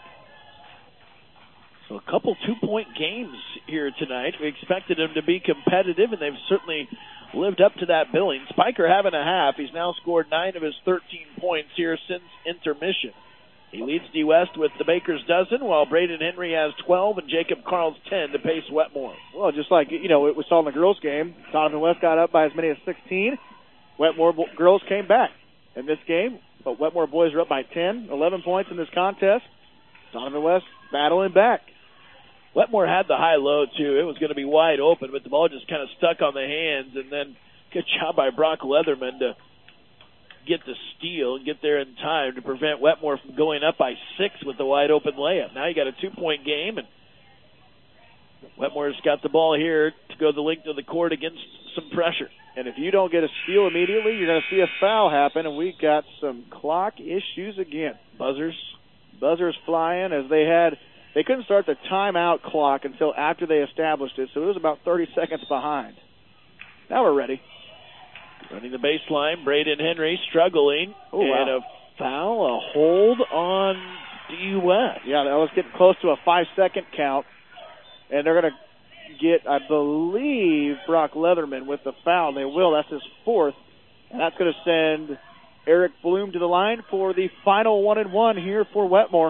So a couple two-point games here tonight. We expected them to be competitive, and they've certainly lived up to that billing. Spiker having a half. He's now scored nine of his thirteen points here since intermission. He leads D West with the Baker's dozen, while Braden Henry has twelve and Jacob Carls ten to pace Wetmore. Well, just like, you know, we saw in the girls' game, Donovan West got up by as many as sixteen. Wetmore bo- girls came back in this game, but Wetmore boys are up by ten, eleven points in this contest. Donovan West battling back. Wetmore had the high-low, too. It was going to be wide open, but the ball just kind of stuck on the hands, and then good job by Brock Leatherman to get the steal and get there in time to prevent Wetmore from going up by six with the wide-open layup. Now you got a two-point game, and Wetmore's got the ball here to go the length of the court against some pressure. And if you don't get a steal immediately, you're going to see a foul happen, and we got some clock issues again. Buzzers. Buzzers flying as they had – they couldn't start the timeout clock until after they established it, so it was about thirty seconds behind. Now we're ready. Running the baseline, Braden Henry struggling. Oh, and wow. a foul, a hold on D West. Yeah, that was getting close to a five-second count. And they're going to get, I believe, Brock Leatherman with the foul. They will. That's his fourth. And that's going to send Eric Bloom to the line for the final one and one here for Wetmore.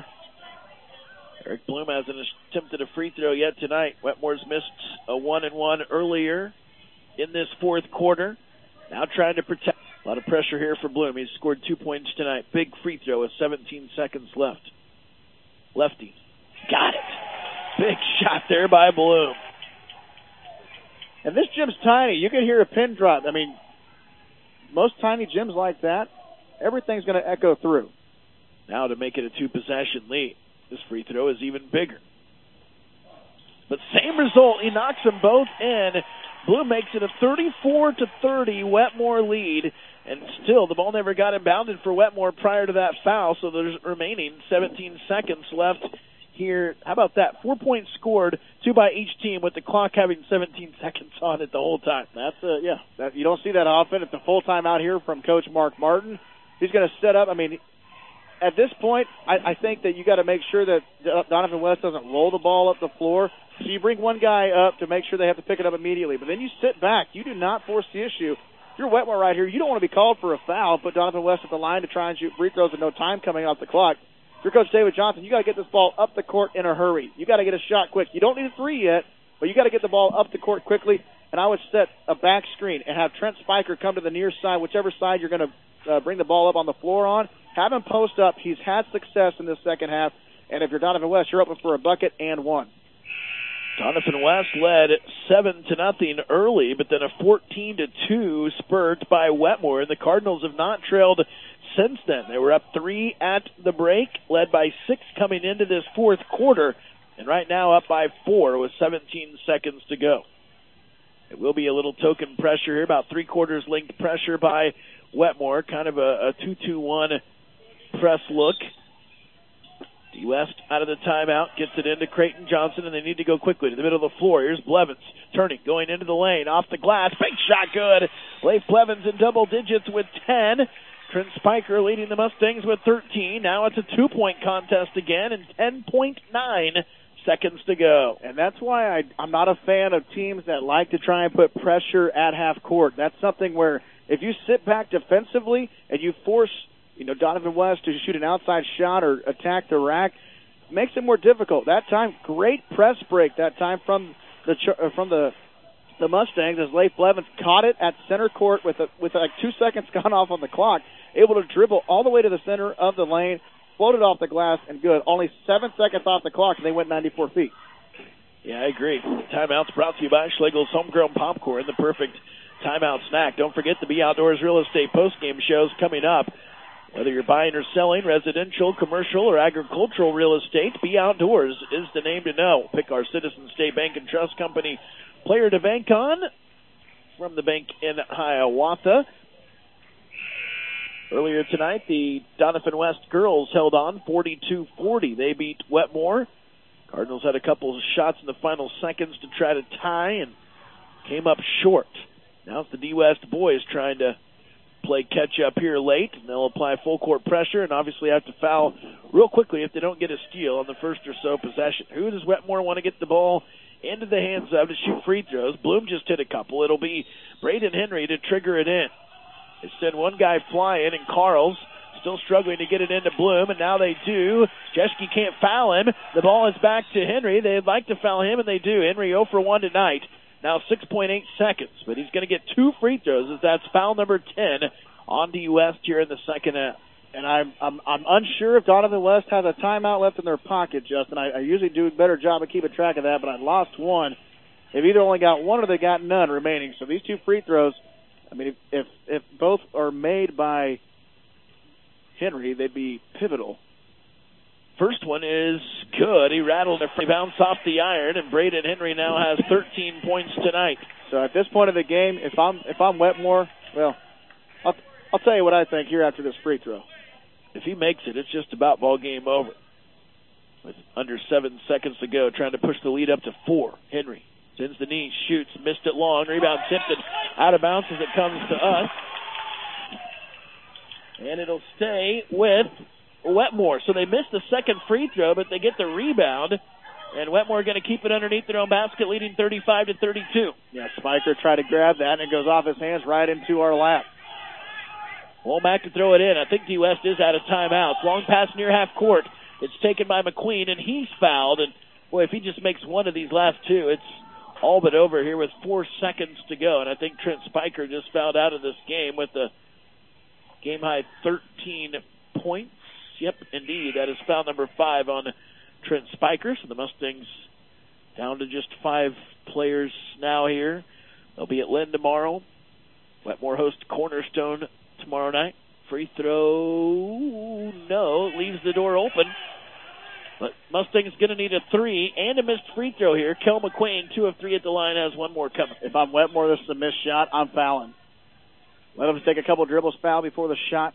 Eric Bloom hasn't attempted a free throw yet tonight. Wetmore's missed a one and one earlier in this fourth quarter. Now trying to protect. A lot of pressure here for Bloom. He's scored two points tonight. Big free throw with seventeen seconds left. Lefty. Got it. Big shot there by Bloom. And this gym's tiny. You can hear a pin drop. I mean, most tiny gyms like that, everything's going to echo through. Now to make it a two-possession lead. This free throw is even bigger. But same result. He knocks them both in. Bloom makes it a thirty-four to thirty Wetmore lead. And still, the ball never got inbounded for Wetmore prior to that foul, so there's remaining seventeen seconds left here. How about that? Four points scored, two by each team, with the clock having seventeen seconds on it the whole time. That's a, yeah. That, you don't see that often. It's a full time out here from Coach Mark Martin. He's going to set up. I mean, at this point, I, I think that you got to make sure that Donovan West doesn't roll the ball up the floor. So you bring one guy up to make sure they have to pick it up immediately. But then you sit back. You do not force the issue. If you're Wetmore right here, you don't want to be called for a foul. Put Donovan West at the line to try and shoot free throws with no time coming off the clock. If you're Coach David Johnson, you got to get this ball up the court in a hurry. You got to get a shot quick. You don't need a three yet, but you got to get the ball up the court quickly. And I would set a back screen and have Trent Spiker come to the near side, whichever side you're going to uh, bring the ball up on the floor on. Have him post up. He's had success in this second half. And if you're Donovan West, you're open for a bucket and one. Donovan West led seven to nothing early, but then a fourteen to two spurt by Wetmore, and the Cardinals have not trailed since then. They were up three at the break, led by six coming into this fourth quarter, and right now up by four with seventeen seconds to go. It will be a little token pressure here, about three quarters linked pressure by Wetmore, kind of a, a two two one press look. D-West out of the timeout, gets it into Creighton Johnson, and they need to go quickly to the middle of the floor. Here's Blevins turning, going into the lane, off the glass, big shot, good. Leif Blevins in double digits with ten. Trent Spiker leading the Mustangs with thirteen. Now it's a two-point contest again, and ten point nine seconds to go. And that's why I, I'm not a fan of teams that like to try and put pressure at half court. That's something where if you sit back defensively and you force, you know, Donovan West to shoot an outside shot or attack the rack, it makes it more difficult. That time, great press break that time from the from the the Mustangs as Leif Blevins caught it at center court with a, with like two seconds gone off on the clock, able to dribble all the way to the center of the lane, floated off the glass, and good. Only seven seconds off the clock, and they went ninety-four feet. Yeah, I agree. Timeout's brought to you by Schlegel's Homegrown Popcorn, the perfect timeout snack. Don't forget the Be Outdoors Real Estate postgame shows coming up. Whether you're buying or selling residential, commercial, or agricultural real estate, Be Outdoors is the name to know. Pick our Citizen State Bank and Trust Company player to bank on from the bank in Hiawatha. Earlier tonight, the Donovan West girls held on forty-two forty. They beat Wetmore. Cardinals had a couple of shots in the final seconds to try to tie and came up short. Now it's the D-West boys trying to play catch-up here late, and they'll apply full-court pressure and obviously have to foul real quickly if they don't get a steal on the first or so possession. Who does Wetmore want to get the ball into the hands of to shoot free throws? Bloom just hit a couple. It'll be Braden Henry to trigger it in. They send one guy flying, and Carls still struggling to get it into Bloom, and now they do. Jeschke can't foul him. The ball is back to Henry. They'd like to foul him, and they do. Henry zero for one tonight. Now six point eight seconds, but he's going to get two free throws as that's foul number ten on D West here in the second half. And I'm I'm I'm unsure if Donovan West has a timeout left in their pocket, Justin. I, I usually do a better job of keeping track of that, but I lost one. They've either only got one or they got none remaining. So these two free throws, I mean, if if, if both are made by Henry, they'd be pivotal. First one is good. He rattled a free bounce off the iron, and Braden Henry now has thirteen points tonight. So at this point of the game, if I'm if I'm Wetmore, well, I'll I'll tell you what I think here after this free throw. If he makes it, it's just about ball game over. With under seven seconds to go, trying to push the lead up to four. Henry sends the knee, shoots, missed it long, rebound tipped out of bounds as it comes to us. And it'll stay with Wetmore. So they missed the second free throw, but they get the rebound. And Wetmore going to keep it underneath their own basket, leading thirty-five to thirty-two. Yeah, Spiker tried to grab that, and it goes off his hands right into our lap. Womack to throw it in. I think D-West is out of timeouts. Long pass near half court. It's taken by McQueen, and he's fouled. And, boy, if he just makes one of these last two, it's all but over here with four seconds to go. And I think Trent Spiker just fouled out of this game with the game-high thirteen points. Yep, indeed. That is foul number five on Trent Spiker. So the Mustangs down to just five players now here. They'll be at Lynn tomorrow. Wetmore hosts Cornerstone tomorrow night. Free throw, no, it leaves the door open. But Mustang's going to need a three and a missed free throw here. Kel McQueen, two of three at the line, has one more coming. If I'm Wetmore, this is a missed shot. I'm fouling. Let him take a couple dribbles, foul before the shot.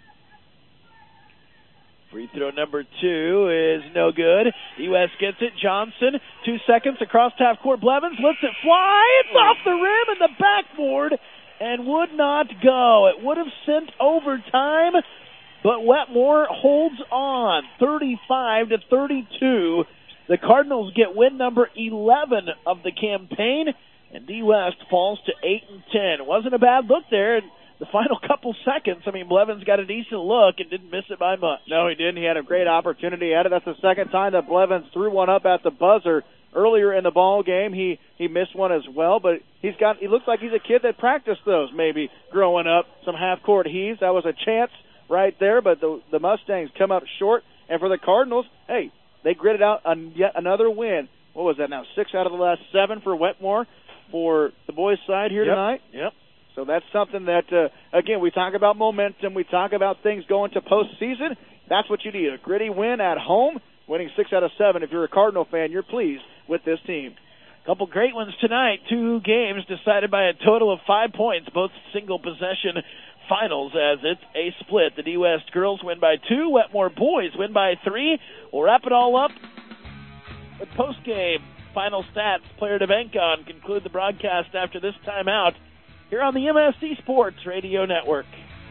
Free throw number two is no good. U S gets it. Johnson, two seconds across half court. Blevins lets it fly. It's off the rim and the backboard and would not go. It would have sent overtime, but Wetmore holds on. thirty-five to thirty-two. The Cardinals get win number eleven of the campaign, and D West falls to eight and ten. It wasn't a bad look there. The final couple seconds, I mean, Blevins got a decent look and didn't miss it by much. No, he didn't. He had a great opportunity at it. That's the second time that Blevins threw one up at the buzzer. Earlier in the ball game, he, he missed one as well, but he's got, he looks like he's a kid that practiced those maybe growing up. Some half-court heaves. That was a chance right there, but the, the Mustangs come up short. And for the Cardinals, hey, they gritted out a, yet another win. What was that now? Six out of the last seven for Wetmore for the boys' side here yep. tonight. Yep. So that's something that, uh, again, we talk about momentum. We talk about things going to postseason. That's what you need, a gritty win at home, winning six out of seven. If you're a Cardinal fan, you're pleased with this team. Couple great ones tonight. Two games decided by a total of five points, both single possession finals as it's a split. The D West girls win by two. Wetmore boys win by three. We'll wrap it all up with post-game final stats. Player to bank on. Conclude the broadcast after this timeout here on the M S C Sports Radio Network.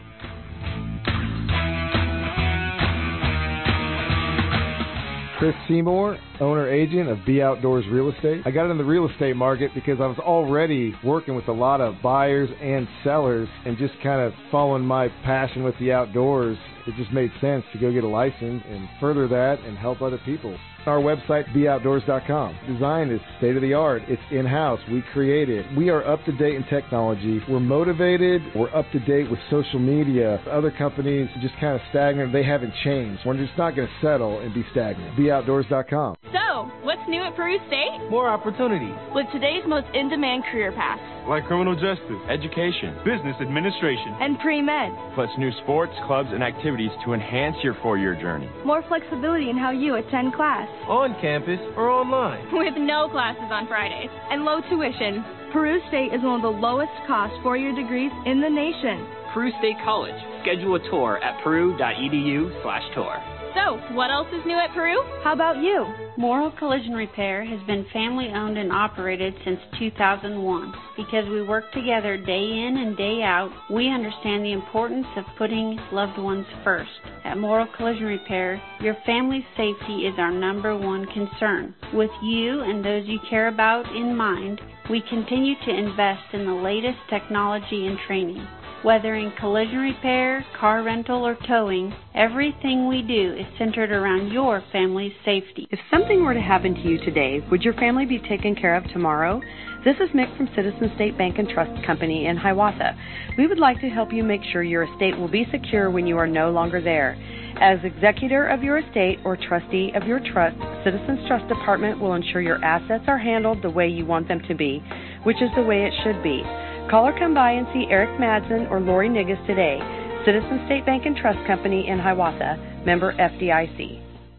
Chris Seymour, owner-agent of B Outdoors Real Estate. I got in the real estate market because I was already working with a lot of buyers and sellers and just kind of following my passion with the outdoors. It just made sense to go get a license and further that and help other people. Our website, be outdoors dot com. Design is state-of-the-art. It's in-house. We create it. We are up-to-date in technology. We're motivated. We're up-to-date with social media. Other companies are just kind of stagnant. They haven't changed. We're just not going to settle and be stagnant. be outdoors dot com. So, what's new at Peru State? More opportunities. With today's most in-demand career paths. Like criminal justice, education, business administration, and pre-med. Plus new sports, clubs, and activities to enhance your four-year journey. More flexibility in how you attend class. On campus or online. With no classes on Fridays and low tuition. Peru State is one of the lowest cost four-year degrees in the nation. Peru State College. Schedule a tour at peru.edu slash tour. So, what else is new at Peru? How about you? Morrow Collision Repair has been family-owned and operated since two thousand one. Because we work together day in and day out, we understand the importance of putting loved ones first. At Morrow Collision Repair, your family's safety is our number one concern. With you and those you care about in mind, we continue to invest in the latest technology and training. Whether in collision repair, car rental, or towing, everything we do is centered around your family's safety. If something were to happen to you today, would your family be taken care of tomorrow? This is Mick from Citizen State Bank and Trust Company in Hiawatha. We would like to help you make sure your estate will be secure when you are no longer there. As executor of your estate or trustee of your trust, Citizens Trust Department will ensure your assets are handled the way you want them to be, which is the way it should be. Call or come by and see Eric Madsen or Lori Niggas today. Citizen State Bank and Trust Company in Hiawatha, member F D I C.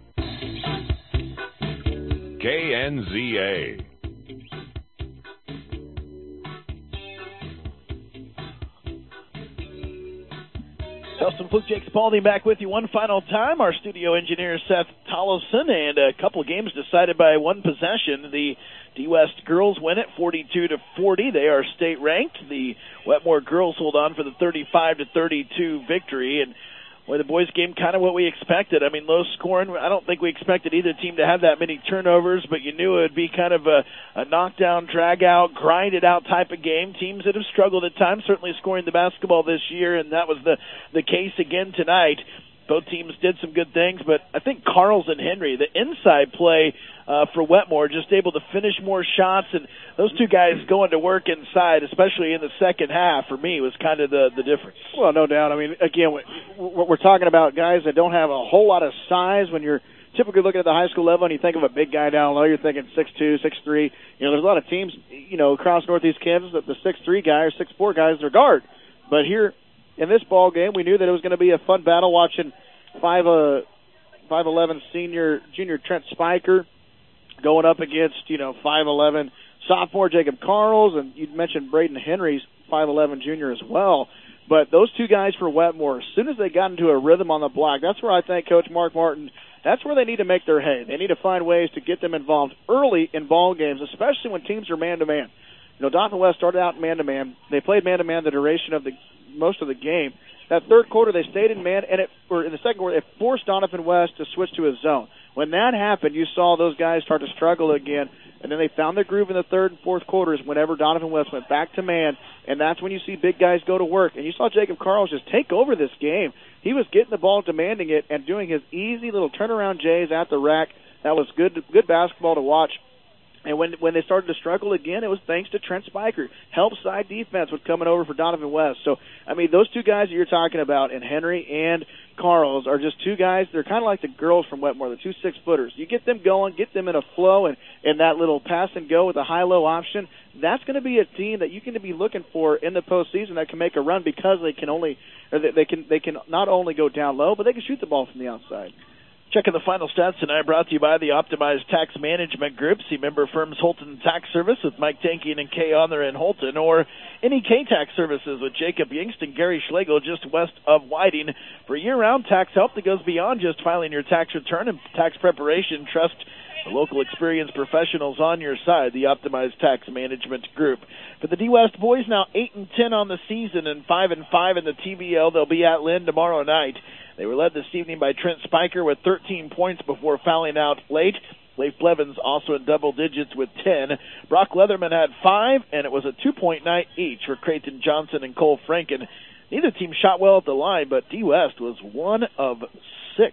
K N Z A. Dustin Fluke, Jake Spalding back with you one final time. Our studio engineer, Seth Tollefson, and a couple of games decided by one possession. The D West girls win it forty-two to forty. They are state ranked. The Wetmore girls hold on for the thirty-five to thirty-two victory. And boy, the boys game kind of what we expected. I mean, low scoring. I don't think we expected either team to have that many turnovers, but you knew it would be kind of a, a knockdown, drag out, grind it out type of game. Teams that have struggled at times, certainly scoring the basketball this year, and that was the, the case again tonight. Both teams did some good things, but I think Carls and Henry, the inside play uh, for Wetmore, just able to finish more shots, and those two guys going to work inside, especially in the second half, for me, was kind of the, the difference. Well, no doubt. I mean, again, we're talking about guys that don't have a whole lot of size. When you're typically looking at the high school level and you think of a big guy down low, you're thinking six two, six three. You know, there's a lot of teams, you know, across Northeast Kansas that the six three guy or six four guys are guard. But here in this ball game, we knew that it was going to be a fun battle watching five uh five eleven senior junior Trent Spiker going up against, you know, five eleven sophomore Jacob Carls, and you mentioned Braden Henry's five eleven junior as well. But those two guys for Wetmore, as soon as they got into a rhythm on the block, that's where I think Coach Mark Martin, that's where they need to make their hay. They need to find ways to get them involved early in ball games, especially when teams are man-to-man. You know, Dauphin West started out man-to-man. They played man-to-man the duration of the most of the game. That third quarter, they stayed in man, and it, or in the second quarter, it forced Dauphin West to switch to a zone. When that happened, you saw those guys start to struggle again, and then they found their groove in the third and fourth quarters whenever Dauphin West went back to man, and that's when you see big guys go to work. And you saw Jacob Carls just take over this game. He was getting the ball, demanding it, and doing his easy little turnaround J's at the rack. That was good, good basketball to watch. And when when they started to struggle again, it was thanks to Trent Spiker. Help side defense was coming over for Dauphin West. So, I mean, those two guys that you're talking about, and Henry and Carls, are just two guys. They're kind of like the girls from Wetmore, the two six-footers. You get them going, get them in a flow, and, and that little pass and go with a high-low option, that's going to be a team that you can be looking for in the postseason that can make a run because they can only, or they, they can they can not only go down low, but they can shoot the ball from the outside. Checking the final stats tonight, brought to you by the Optimized Tax Management Group. See member firms Holton Tax Service with Mike Tankian and Kay on there in Holton, or any K-Tax Services with Jacob Yingst and Gary Schlegel just west of Whiting. For year-round tax help that goes beyond just filing your tax return and tax preparation, trust the local experienced professionals on your side, the Optimized Tax Management Group. For the D-West boys, now eight and ten on the season and five and five in the T B L. They'll be at Lynn tomorrow night. They were led this evening by Trent Spiker with thirteen points before fouling out late. Leif Blevins also in double digits with ten. Brock Leatherman had five, and it was a two-point night each for Creighton Johnson and Cole Franken. Neither team shot well at the line, but D-West was one of six.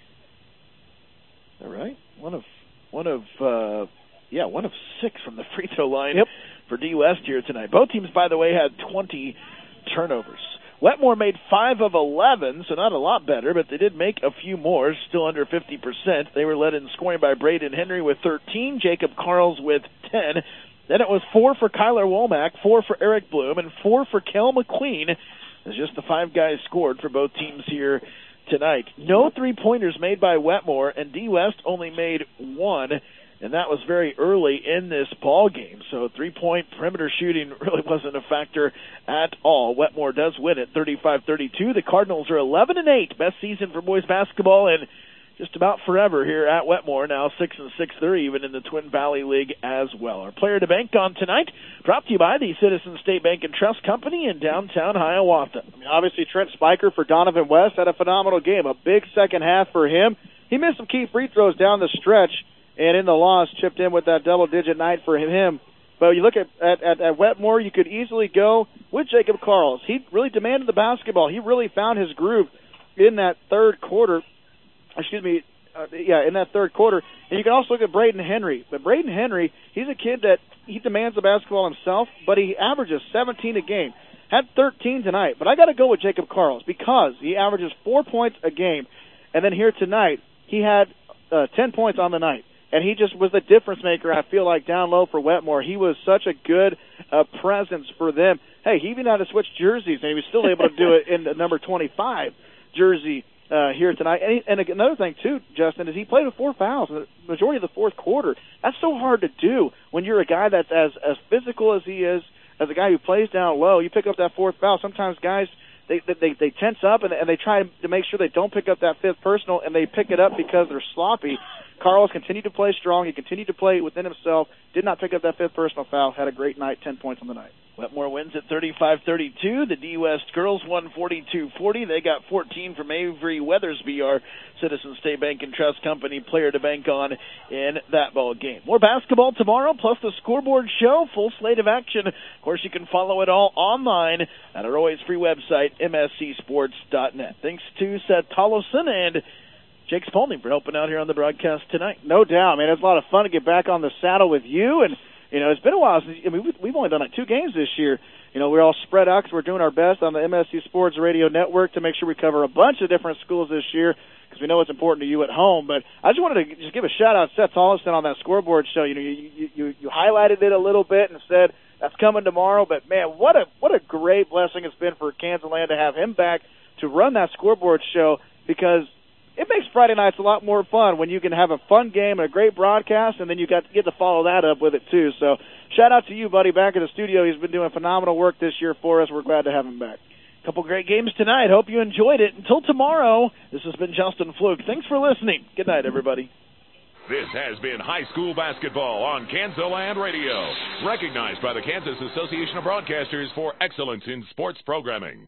All right, one of one of uh, yeah, one of six from the free throw line yep. for D-West here tonight. Both teams, by the way, had twenty turnovers. Wetmore made five of eleven, so not a lot better, but they did make a few more, still under fifty percent. They were led in scoring by Braden Henry with thirteen, Jacob Carls with ten. Then it was four for Kyler Womack, four for Eric Bloom, and four for Kel McQueen, as just the five guys scored for both teams here tonight. No three-pointers made by Wetmore, and D-West only made one, and that was very early in this ball game. So three-point perimeter shooting really wasn't a factor at all. Wetmore does win it thirty-five thirty-two. The Cardinals are eleven and eight, best season for boys basketball in just about forever here at Wetmore. Now six and six, they're even in the Twin Valley League as well. Our player to bank on tonight, brought to you by the Citizens State Bank and Trust Company in downtown Hiawatha. I mean, obviously Trent Spiker for Donovan West had a phenomenal game. A big second half for him. He missed some key free throws down the stretch, and in the loss, chipped in with that double-digit night for him. But you look at, at, at, at Wetmore, you could easily go with Jacob Carls. He really demanded the basketball. He really found his groove in that third quarter. Excuse me, uh, yeah, in that third quarter. And you can also look at Braden Henry. But Braden Henry, he's a kid that he demands the basketball himself, but he averages seventeen a game. Had thirteen tonight. But I got to go with Jacob Carls because he averages four points a game. And then here tonight, he had uh, ten points on the night. And he just was the difference maker, I feel like, down low for Wetmore. He was such a good uh, presence for them. Hey, he even had to switch jerseys, and he was still able to do it in the number twenty-five jersey uh, here tonight. And, he, and another thing, too, Justin, is he played with four fouls in the majority of the fourth quarter. That's so hard to do when you're a guy that's as, as physical as he is, as a guy who plays down low. You pick up that fourth foul. Sometimes guys, they they, they tense up, and, and they try to make sure they don't pick up that fifth personal, and they pick it up because they're sloppy. Carlos continued to play strong. He continued to play within himself. Did not pick up that fifth personal foul. Had a great night, ten points on the night. Wetmore wins at thirty-five thirty-two. The D-West girls won forty-two forty. They got fourteen from Avery Weathersby, our Citizens State Bank and Trust Company player to bank on in that ball game. More basketball tomorrow, plus the scoreboard show. Full slate of action. Of course, you can follow it all online at our always free website, M S C sports dot net. Thanks to Seth Tollefson and Jake Spalding for helping out here on the broadcast tonight. No doubt, man. It's a lot of fun to get back on the saddle with you. And, you know, it's been a while since, I mean, we've only done like two games this year. You know, we're all spread out because we're doing our best on the M S C Sports Radio Network to make sure we cover a bunch of different schools this year because we know it's important to you at home. But I just wanted to just give a shout-out to Seth Tollefson on that scoreboard show. You know, you, you, you highlighted it a little bit and said that's coming tomorrow. But, man, what a what a great blessing it's been for Kansas Land to have him back to run that scoreboard show because it makes Friday nights a lot more fun when you can have a fun game and a great broadcast, and then you got to get to follow that up with it, too. So shout out to you, buddy, back in the studio. He's been doing phenomenal work this year for us. We're glad to have him back. Couple great games tonight. Hope you enjoyed it. Until tomorrow, this has been Justin Fluke. Thanks for listening. Good night, everybody. This has been high school basketball on Kansas Land Radio, recognized by the Kansas Association of Broadcasters for excellence in sports programming.